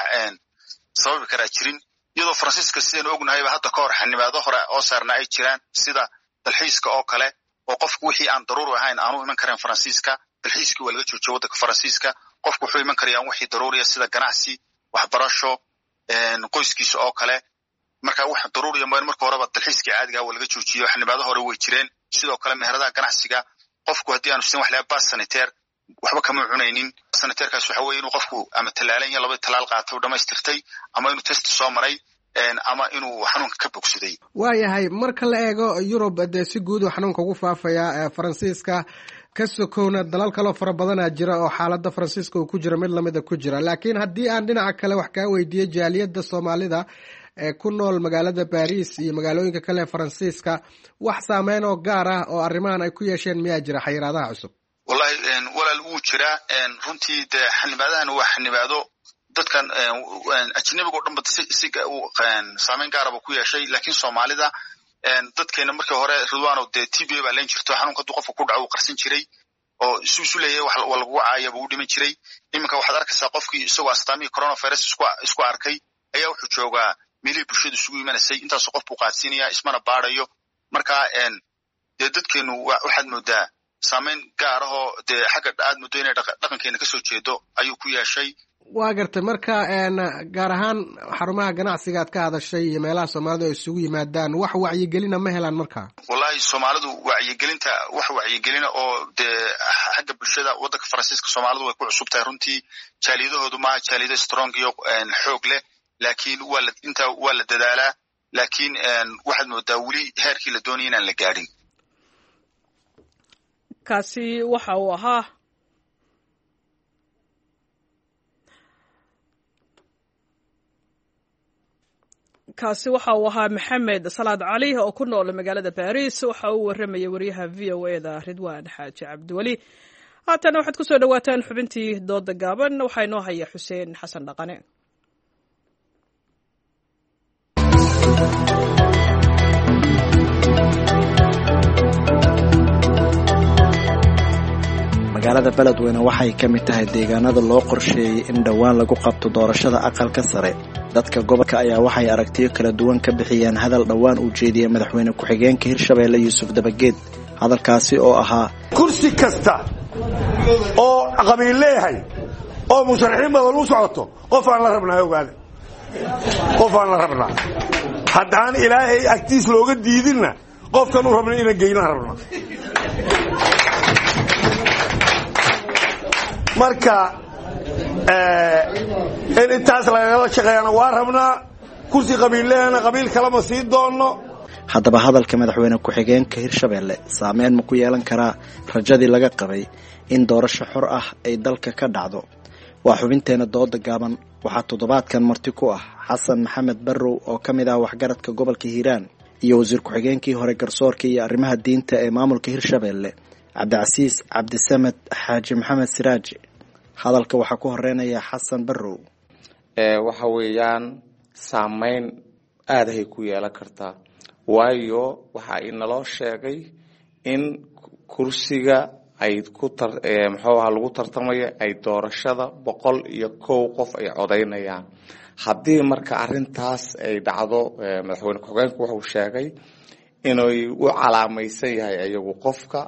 sababi kara jirin iyadoo Faransiiska sideen ognahay hadda ka hor xanibaado hore oo saarna ay jiraan sida dalxiiska oo kale oo qofku wixii aan daruuri ahayn aanu iman karin Faransiiska dalxiiska waa laga joojiyo waddanka Faransiiska qofku wuxuu iman karayaan wixii daruuri ah sida ganacsi waxbarasho qoyskiisa oo kale marka wax daruuri ah marka horeba dalxiiska caadiga waa laga joojiyo xanibaado hore way jireen sidoo kale meheradaha ganacsiga qofku haddii aanu sin wax la baas sanitaire waxba kama cunaynin sanitairkaas waxa weeye inuu qofku ama talaalan iyo laba talaal qaato dhamaystirtay ama inuu test soo maray ama inuu xanuunka ka bogsaday waayahay marka la eego Yurub dee si guud oo xanuunka ugu faafaya Faransiiska ka sokowna dalal kale fara badan jira oo xaaladda Faransiiska uu ku jiro mid lamid ah ku jira laakiin haddii aan dhinaca kale wax ka weydiiyo jaaliyadda Soomaalida ee ku nool magaalada Paris iyo magaalooyinka kale Faransiiska wax saameyn oo gaar ah oo arrimahan ay ku yeesheen miyaa jira xayiraadaha cusub wallahi walaal uu jira runtii xanibaadahan waa xanibaado dadkan ajnabiga oo dhanba si saameyn gaaraba ku yeeshay laakiin Soomaalida dadkeena markii hore Ridwaano dee TB baa leen jirto xanuunka qofka ku dhaco qarsan jiray oo isu leeyahay wax lagu caayaba u dhiman jiray iminka waxaad arkaysaa qofkii isagoo astaamii coronavirus isku arkay ayaa wuxuu joogaa meelihii bulshadu isugu imanayay intaas qof buu qaadsiinaya ismana baarayo marka dee dadkeenu waxaad moodaa saameyn gaar ah oo dee xagga aad moodo inay dhaqankeena ka soo jeedo ayuu ku yeeshay waa gartay marka gaar ahaan xarumaha ganacsiga aad ka hadashay iyo meelaha Soomaalidu ay isugu yimaadaan wax wacyigelin ma helaan marka wallahi Soomaalidu wacyigelinta wax wacyigelin oo dee xagga bulshada waddanka Faransiiska Soomaalidu way ku cusub tahay runtii jaaliyadahoodu ma jaaliyada strong iyo xoog leh laakiin waa la dadaalaa laakiin waxaad moodaa weli heerkii la doonayay inaan la gaadhin kaasi waxa uu ahaa Maxamed Salaad Cali oo ku nool magaalada Paris waxa uu waramayay wariyaha VOA-da Ridwaan Xaaji Cabdiwali haatan waxaad ku soo dhawaataan xubintii dooda gaaban waxa inoo haya Xuseen Xasan Dhaqane magaalada Beledweyne waxay ka mid tahay deegaanada loo qorsheeyay in dhawaan lagu qabto doorashada aqalka sare dadka gobolka ayaa waxay aragtiyo kala duwan ka bixiyeen hadal dhawaan uu jeediyay madaxweyne ku-xigeenka Hirshabeelle Yuusuf Dabageed hadalkaasi oo ahaa kursi kasta oo qabiil leeyahay oo musharaxiin badan u socoto qof aan la rabnaa ogaada qof aan la rabnaa haddaan ilaahay agtiis looga diidinna qofkan u rabna inaan geyna rabnaa marka in intaas lagala shaqeeyana waa rabnaa kursi qabiilleena qabiil kalama sii doonno haddaba hadalka madaxweyne ku-xigeenka Hirshabeelle saameyn ma ku yeelan karaa rajadii laga qabay in doorasho xor ah ay dalka ka dhacdo waa xubinteena dooda gaaban waxaa toddobaadkan marti ku ah Xasan Maxamed Barrow oo ka mid ah waxgaradka gobolka Hiiraan iyo wasiir ku-xigeenkii hore garsoorka iyo arrimaha diinta ee maamulka Hirshabeelle Cabdicasiis Cabdisamed Xaaji Maxamed Siraaji hadalka waxaa ku horeynaya Xasan Barrow waxa weeyaan saameyn aad ay ku yeelan kartaa waayo waxa inaloo sheegay in kursiga ay lagu tartamayo ay doorashada 101 qof ay codeynayaan haddii marka arintaas ay dhacdo madaxweyne ku-xigeenku wuxuu sheegay inuu u calaamaysan yahay ayagu qofka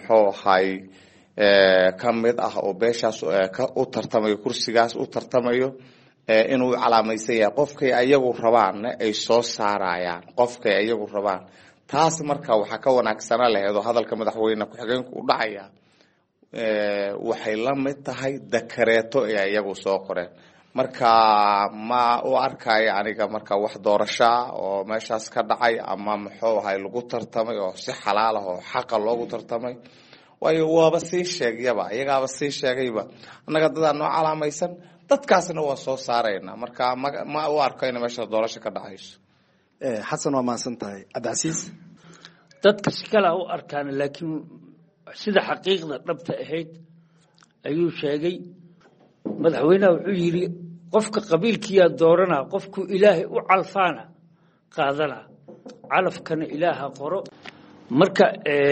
ka mid ah oo beeshaas u tartamayo kursigaas u tartamayo inuu calaamaysan yahay qofkay ayagu rabaan ay soo saarayaan qofkay ayagu rabaan taas marka waxa ka wanaagsanaa laheedo hadalka madaxweyne ku-xigeenku u dhacaya waxay la mid tahay dakareeto ee ayagu soo qoreen marka ma u arkaya aniga marka wax doorasho oo meeshaas ka dhacay ama lagu tartamay oo si xalaal ah oo xaq loogu tartamay waayo waaba sii sheegayba iyagaaba sii sheegayba anaga dadaan noo calaamaysan dadkaasna waa soo saarayna marka ma u arko in meesha doorasho ka dhacayso Xasan waa maasan tahay Cabdicasiis dadka si kala u arkaan laakiin sida xaqiiqda dhabta ahayd ayuu sheegay madaxweynaha wuxuu yiri qofka qabiilkiisa doorana qofku ilaahay u calfaana qaadana calafkana ilaaha qoro marka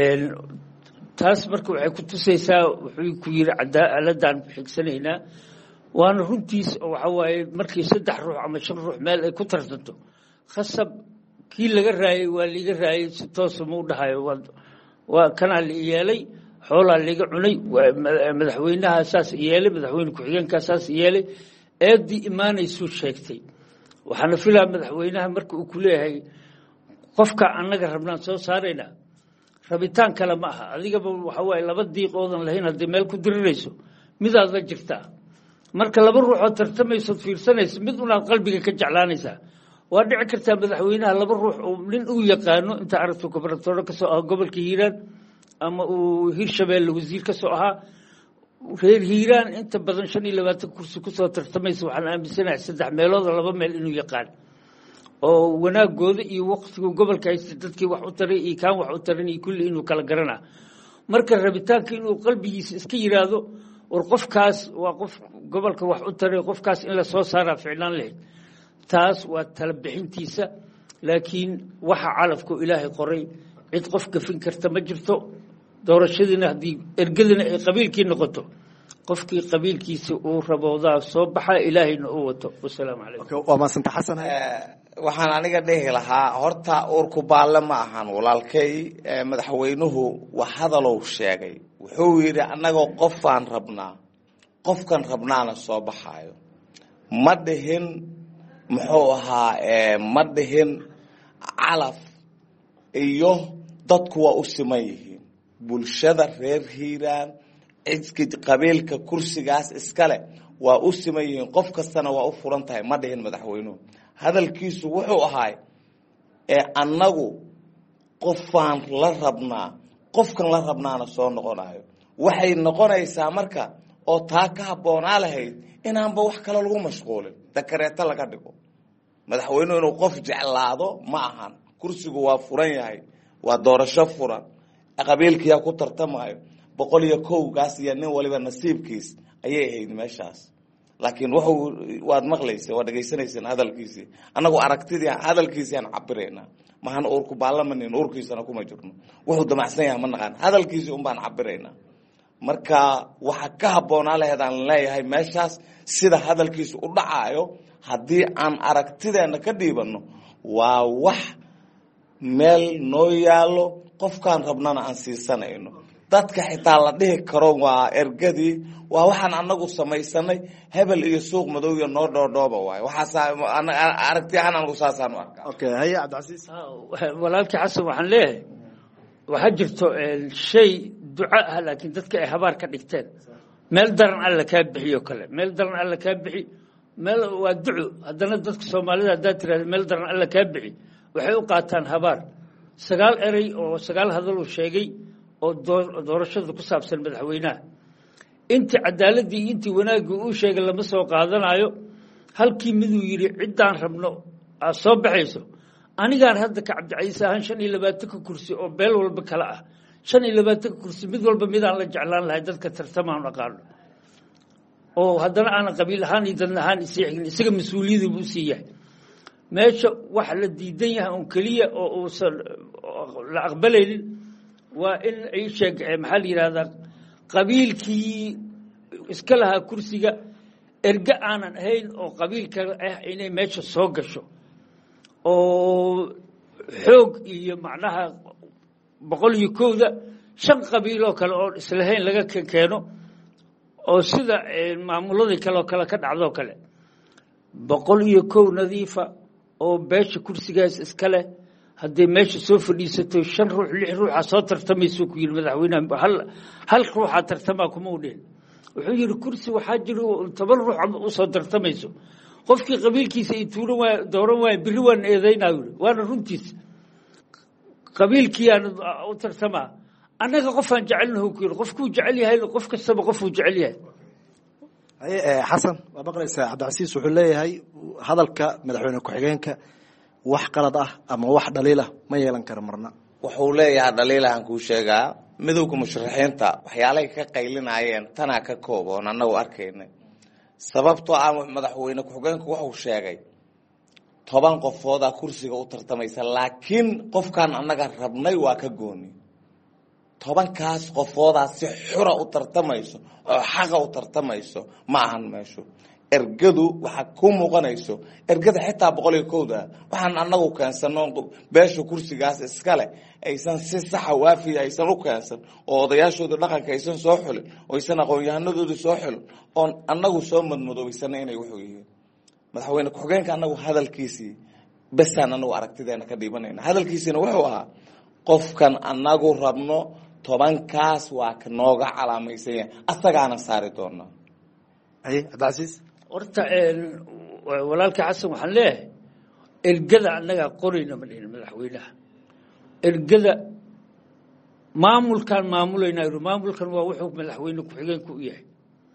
taas marka waxay ku tusaysaa wuxuu ku yiri cadaaladaan xigsanayna waana runtiis waxa waaye markii 3 ruux ama 5 ruux meel ay ku tartanto khasab kii laga raayay waa liga raayay si toos ah u dhahayo waa kana la yeelay xoolaa liga cunay madaxweynaha saas yeelay madaxweyne ku-xigeenka saas yeelay eedii imaanaysu sheegtay waxaana filaa madaxweynaha marka uu ku leeyahay qofka anaga rabnaan soo saarayna rabitaan kale ma aha adigaba waxa waaye 2 diiqoodan lahayn hadii meel ku dirirayso midaad la jirtaa marka 2 ruux oo tartamayso fiirsanayso mid una qalbiga ka jeclaanaysa waa dhici kartaa madaxweynaha 2 ruux oo nin uu yaqaano inta aragto gobolka ka soo ah gobolka Hiiraan ama uu Hirshabeelle wasiir ka soo ahaa reer Hiiraan inta badan 25 kursi ku soo tartamayso waxaan aaminsanahay 3 meelood 2 meel inuu yaqaan oo wanaagooda iyo waqtiga gobolka ay dadkii wax u taray iyo kaan wax u tarin iyo kulli inuu kala garana marka rabitaanka inuu qalbigiisa iska yiraahdo war qofkaas waa qof gobolka wax u taray qofkaas in la soo saaraa ficlaan lahayd taas waa tala bixintiisa laakiin waxa calafku ilaahay qoray cid qof gafin karta ma jirto doorashadiina haddii ergadina ay qabiilkii noqoto qofkii qabiilkiisa uu raboodaa soo baxa ilaahayna uu wato wasalaamu calaykum waa maasanta xasan waxaan aniga dhihi lahaa horta uurku baalle ma ahan walaalkay madaxweynuhu wax hadalow sheegay wuxuu yidhi annagoo qofaan rabnaa qofkan rabnaana soo baxaayo ma dhihin muxuu ahaa ma dhihin calaf iyo dadku waa u siman yihiin bulshada reer hiiraan cidki qabiilka kursigaas iskale waa u siman yihiin qof kastana waa u furan tahay ma dhihin madaxweynuhu hadalkiisu wuxuu ahaay annagu qofaan la rabnaa qofkan la rabnaana soo noqonayo waxay noqonaysaa marka oo taa ka habboonaa lahayd inaanba wax kale lagu mashquulin dakareeto laga dhigo madaxweynuhu inuu qof jeclaado ma ahan kursigu waa furan yahay waa doorasho furan qabiilkiyaa ku tartamayo 101gaas iyo nin waliba nasiibkiis ayay ahayd meeshaas laakiin waad maqlaysa waa dhageysanaysan hadalkiisii anagu aragtidii hadalkiisii aan cabirayna mahan uurku baallamanin uurkiisana kuma jirno wuxuu damacsan yahay ma naqaan hadalkiisii un baan cabirayna marka waxa ka habboonaa lahayd aan leeyahay meeshaas sida hadalkiisu u dhacaayo haddii aan aragtideena ka dhiibanno waa wax meel noo yaalo qofkaan rabnana aan siisanayno dadka xitaa la dhihi karo waa ergadii waa waxaan anagu samaysanay hebel iyo suuq madow iyo noo dhoodhooba waay waxaas aragti ahaan anagu saasaan u arkaa okay haya cabdicasiis walaalkii xasan waxaan leeyahay waxaa jirto shay duco ah laakiin dadka ay habaar ka dhigteen meel daran alla kaa bixiyo kale meel daran alla kaa bixi meel waa duco haddana dadka soomaalida haddaad tirahda meel daran alla kaa bixi waxay u qaataan habaar 9 erey oo 9 hadal uu sheegay oo doorashada ku saabsan madaxweynaha intii cadaaladii intii wanaagii uu sheegay lama soo qaadanayo halkii miduu yiri cidaan rabno soo baxayso anigaan hadda ka cabdicaysa ahaan 25 kursi oo beel walba kala ah 25 kursi mid walba midaan la jeclaan lahay dadka tartamaan aqaano oo haddana aan qabiil ahaan iyo dad ahaan isaga mas'uuliyadu buu siiyay meesha wax la diidan yahay oo kaliya oo uusan la aqbalaynin waa in ay sheeg maxaa la yiraahdaa qabiilkii iska lahaa kursiga erga aanan ahayn oo qabiilka ah inay meesha soo gasho oo xoog iyo macnaha 101da 5 qabiil oo kale oo islahayn laga keeno oo sida maamuladii kale oo kale ka dhacdo kale 101 nadiifa oo beesha kursigaas iska leh haddii meesha soo fadhiisato 5 ruux 6 ruux soo tartamayso ku yiri madaxweynaha hal ruux tartamaa kuma u dheen wuxuu yiri kursi waxa jiro 10 ruux u soo tartamayso qofkii qabiilkiisa ay tuuran waa dooran waa biri waan eedeynaa waana runtiis qabiilkii aan u tartamaa anaga qofaan jecelnahay ku yiri qofku jecel yahay qof kastaba qofuu jecel yahay xasan waa maqlaysaa cabdicasiis wuxuu leeyahay hadalka madaxweyne ku-xigeenka wax qalad ah ama wax dhaliil ah ma yeelan karo marna wuxuu leeyahay dhaliilahan kuu sheegaa midowga musharaxiinta waxyaalahay ka qaylinayeen tanaa ka kooboon annagu arkaynay sababtoo ah madaxweyne ku-xigeenku wuxuu sheegay 10 qofooda kursiga u tartamaysa laakiin qofkan annaga rabnay waa ka gooni 10kaas qofooda si xura u tartamayso oo xaqa u tartamayso ma ahan meeshu ergadu waxa ku muuqanayso ergada xitaa 101da waxaan anagu kaansano beesha kursigaas iskale aysan si sax ah waafi aysan u kaansan oo odayaashooda dhaqanka aysan soo xulin oo aysan aqoon-yahanadooda soo xulin oo anagu soo madmadoobaysan inay wuxuu yihiin madaxweyne ku-xigeenka anagu hadalkiisii basaan anagu aragtideena ka dhiibanayna hadalkiisina wuxuu ahaa qofkan anagu rabno 10kaas waa ka nooga calaamaysan yahay asagaana saari doonaa cabdicasiis horta walaalka xasan waxaan leeyahay ergada annaga qorayna ma dhihin madaxweynaha ergada maamulkan maamulayna maamulkan waa wuxuu madaxweyne ku-xigeenku u yahay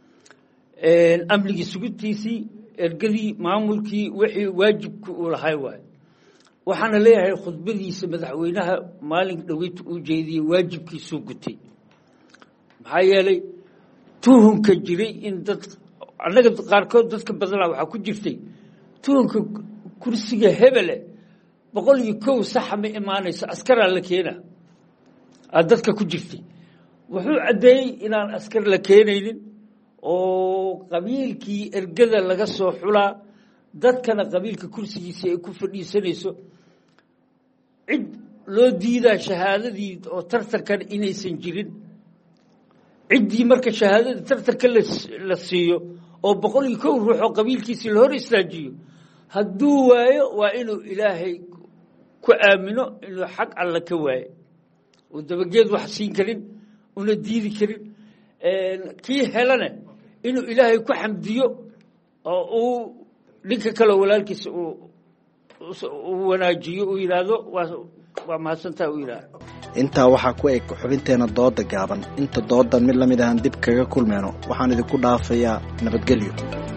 amnigii sugidtiisii ergadii maamulkii wixii waajibka uu lahay waay waxaana leeyahay khudbadiisa madaxweynaha maalin dhaweyta uu jeediyey waajibkiisuu gutay maxaa yeelay tuhunka jiray in dad annaga qaarkood dadka badanaa waxaa ku jirtay tuhunka kursiga hebele 101 saxa ma imaanayso askaraa la keena aad dadka ku jirtay wuxuu caddeeyey inaan askar la keenaynin oo qabiilkii ergada laga soo xulaa dadkana qabiilka kursigiisa ay ku fadhiisanayso cid loo diidaa shahaadadii oo tartankan inaysan jirin ciddii marka shahaadada tartanka la siiyo oo 101 ruux oo qabiilkiisii la hor istaajiyo hadduu waayo waa inuu ilaahay ku aamino inuu xaq alla ka waayo oo dabageed wax siin karin una diidi karin kii helana inuu ilaahay ku xamdiyo oo uu ninka kale walaalkiisa uu wanaajiyo uu yiraahdo waa mahadsantaa uu yiraahdo intaa waxaa ku eg xubinteena dooda gaaban inta doodan mid lamid ahaan dib kaga kulmeyno waxaan idinku dhaafayaa nabadgelyo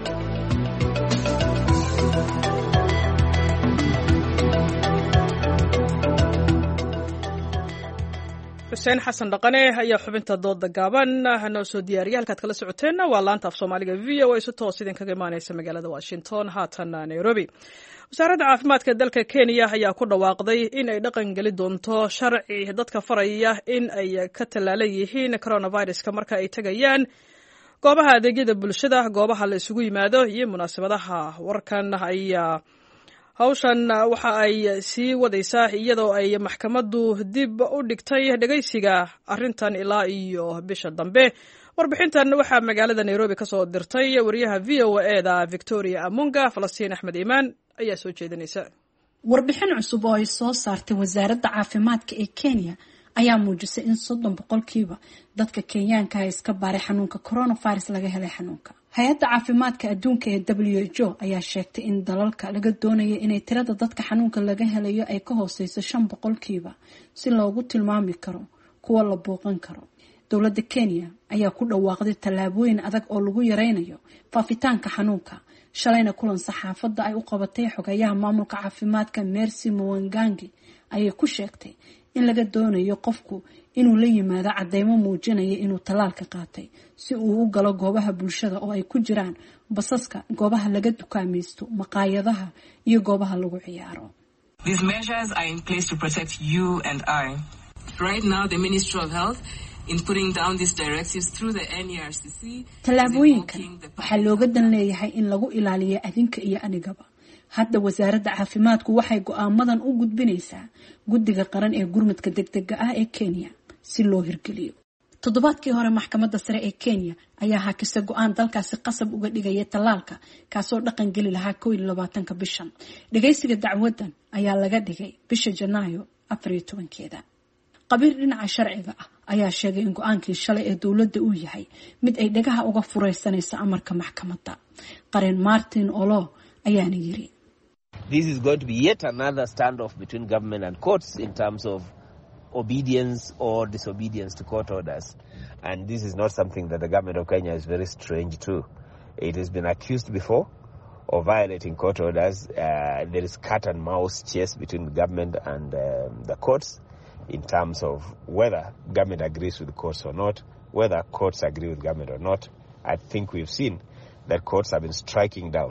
xuseen xasan dhaqane ayaa xubinta dooda gaaban noo soo diyaariyay halkaad kala socoteenna waa laanta af soomaaliga VOA si toos idinkaga imaaneysa magaalada Washington haatana Nairobi wasaaradda caafimaadka dalka Kenya ayaa ku dhawaaqday in ay dhaqan gali doonto sharci dadka faraya in ay ka talaalan yihiin coronavirus-ka marka ay tagayaan goobaha adeegyada bulshada goobaha la isugu yimaado iyo munaasabadaha warkan ayaa hawshan waxa ay sii wadaysaa iyadoo ay maxkamaddu dib u dhigtay dhageysiga arrintan ilaa iyo bisha dambe warbixintan waxaa magaalada Nairobi ka soo dirtay wariyaha VOA-da Victoria Amunga Falastiin Axmed Iimaan ayaa soo jeedinaysa warbixin cusub oo ay soo saartay wasaaradda caafimaadka ee Kenya ayaa muujisay in 30% dadka Kenyaanka ay iska baaray xanuunka coronavirus laga helay xanuunka hay-adda caafimaadka adduunka ee WHO ayaa sheegtay in dalalka laga doonayo inay tirada dadka xanuunka laga helayo ay ka hooseyso 5% si loogu tilmaami karo kuwa la booqan karo dowladda Kenya ayaa ku dhawaaqday tallaabooyin adag oo lagu yareynayo faafitaanka xanuunka shalayna kulan saxaafadda ay u qabatay xogayaha maamulka caafimaadka Mercy Mwangangi ayay ku sheegtay in laga doonayo qofku inuu la yimaado cadeymo muujinaya inuu talaalka qaatay si uu u galo goobaha bulshada oo ay ku jiraan basaska goobaha laga dukaamaysto maqaayadaha iyo goobaha lagu ciyaaro These measures are in place to protect you and I. Right now the Ministry of Health in putting down these directives through the NERCC. Tallaabooyinkan waxaa looga dan leeyahay in lagu ilaaliyo adinka iyo anigaba hadda wasaaradda caafimaadku waxay go'aamadan u gudbinaysaa guddiga qaran ee gurmadka degdega ah ee Kenya si loo hirgeliyo toddobaadkii hore maxkamadda sare ee Kenya ayaa hakisay go'aan dalkaasi qasab uga dhigaya talaalka kaasoo dhaqan gali lahaa 22 bishan dhageysiga dacwadan ayaa laga dhigay bisha Janaayo 14keeda qabiir dhinaca sharciga ah ayaa sheegay in go'aankii shalay ee dawladda uu yahay mid ay dhagaha uga fureysanayso amarka maxkamadda qaran Martin Olo ayaana yiri This is going to be yet another standoff between government and courts in terms of obedience or disobedience to court orders. And this is not something that the government of Kenya is very strange to. It has been accused before of violating court orders. There is cat and mouse chase between the government and the courts in terms of whether government agrees with the courts or not, whether courts agree with government or not. I think we've seen that courts have been striking down.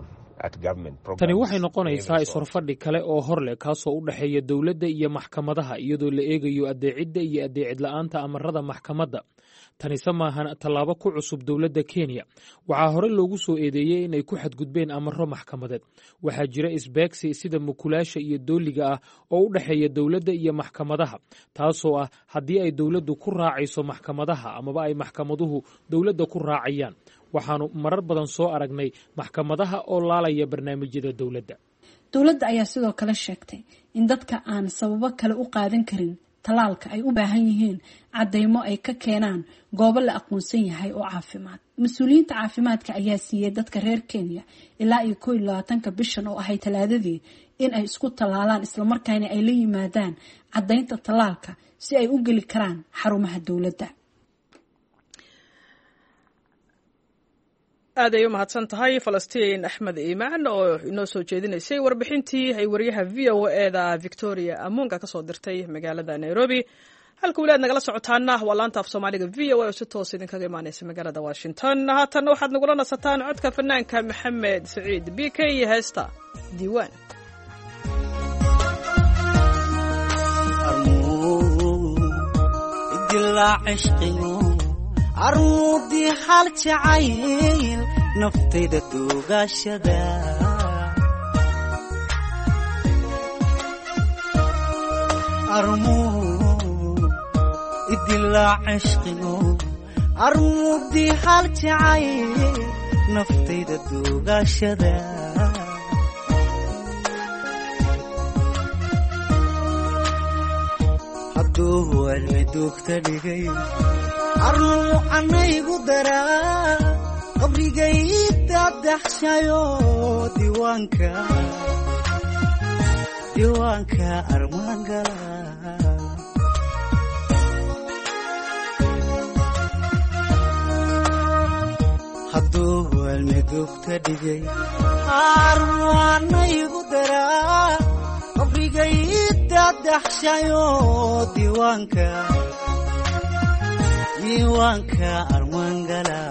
tani waxay noqonaysaa iswarfadhi kale oo hor leh kaasoo u dhexeeya dowladda iyo maxkamadaha iyadoo la eegayo adeecidda iyo adeecid la'aanta amarada maxkamadda tanise maahan tallaabo ku cusub dowladda Kenya waxaa hore loogu soo eedeeyay inay ku xadgudbeen amaro maxkamadeed waxaa jira isbeegsi sida mukulaasha iyo dooliga ah oo u dhexeeya dowladda iyo maxkamadaha taasoo ah haddii ay dowladdu ku raacayso maxkamadaha amaba ay maxkamaduhu dowladda ku raacayaan waxaanu marar badan soo aragnay maxkamadaha oo laalaya barnaamijyada dowladda ayaa sidoo kale sheegtay in dadka aan sababo kale u qaadan karin talaalka ay u baahan yihiin cadeymo ay ka keenaan goobo la aqoonsan yahay oo caafimaad mas'uuliyiinta caafimaadka ayaa siiyay dadka reer Kenya ilaa iyo 22 bishan oo ahay talaadadii in ay isku talaalaan isla markaana ay la yimaadaan cadeynta talaalka si ay u gali karaan xarumaha dowladda aad ay u mahadsan tahay Falastiin Axmed Iimaan oo inoo soo jeedinaysay warbixintii ay wariyaha VOA-da Victoria Amunga ka soo dirtay magaalada Nairobi halka weli aad nagala socotaana waa laanta af soomaaliga v o a oo si toos idinkaga imaaneysa magaalada washington haatanna waxaad nagula nasataan codka fanaanka maxamed saciid b k iyo heesta diiwaan armuudii hal jacayl naftayda duugashada idilaa cishqigo armuudii hal jacayl naftayda duugashada hadduu cilmi duugta dhigay arnuu anaygu daraa qabrigay dadaxshayo diiwaanka armaangala hadduu cilmi duugta dhigay arnuu anaygu daraa qabrigay dadaxshayo diiwaanka armaangala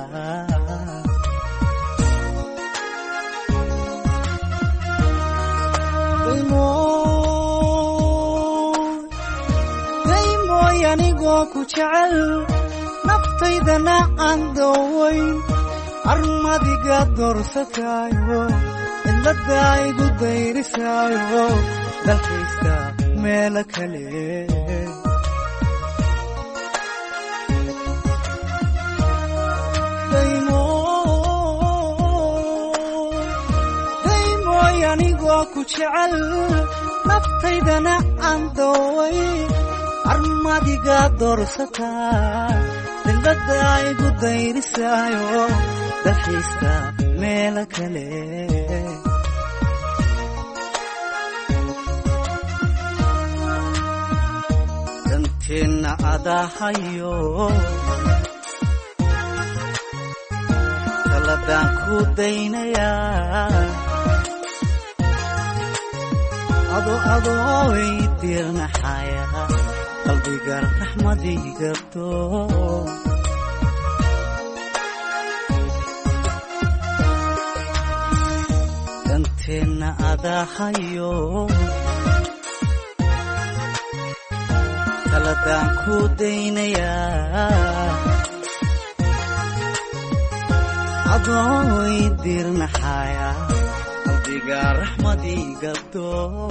daymooy anigoo ku jecel naftaydana aan doowayn armadiga doorsataayo cilada igu dayrisaayo dalkaysta meelo kale daymoy anigoo ku jecel naftaydana aan dooway armadiga doorsataa cilada igu dayrisaayo dalxiiska meelo kale danteenna adahayo taladaan ku daynayaa adooy diirnaxaya qalbiga raxmadigabto danteenna adahayo taladaan ku daynayaa adooy diirnaxaya qalbiga raxmadigabto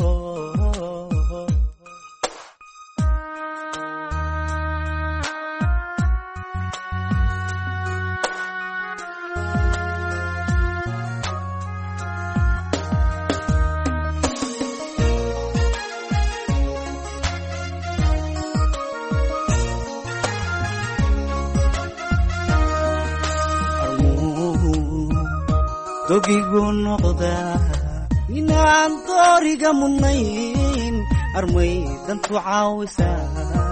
dogigu noqdaa inaan dooriga mudnayn armay dantu caawisaa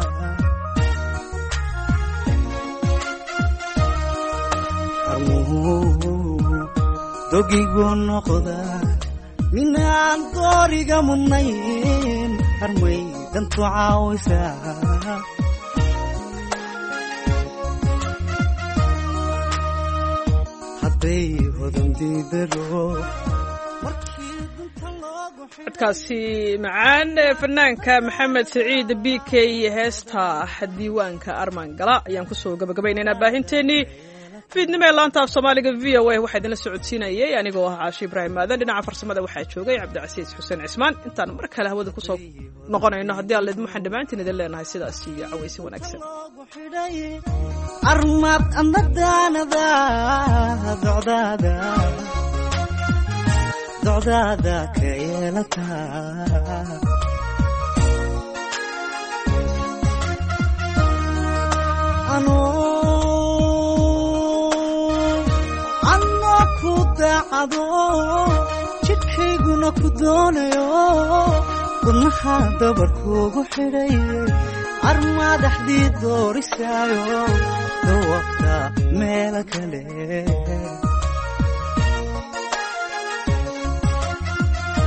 dogigu noqdaa inaan dooriga mudnayn armay dantu caawisaa codkaasi macaan fanaanka maxamed saciid b k heesta diiwaanka armaangala ayaan kusoo gabagabaynaynaa baahinteennii fiidnimo ee laanta af soomaaliga v o a waxaa idinla socodsiinayay anigoo ah caashi ibraahim aadan dhinaca farsamada waxaa joogay cabdicasiis xuseen cismaan intaan mar kale hawada kusoo noqonayno haddii aan leedmuxaan dhammaantiin idin leenahay sidaas iyo cawaysi wanaagsan armad amadaanada docdaada ka yeelataa anoo ku daacado jidhkayguna ku doonayo wadnaha dabarkuugu xidhay armadaxdii doorisaayo dawaqta meelo kale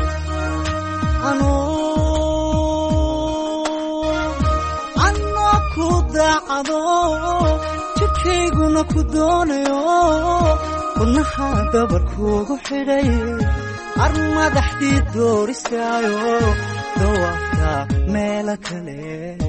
anoo daacado jidkayguna ku doonayo wadnaha dabarkuugu xidhay ar madaxdii dooristaayo dawaafta meelo kale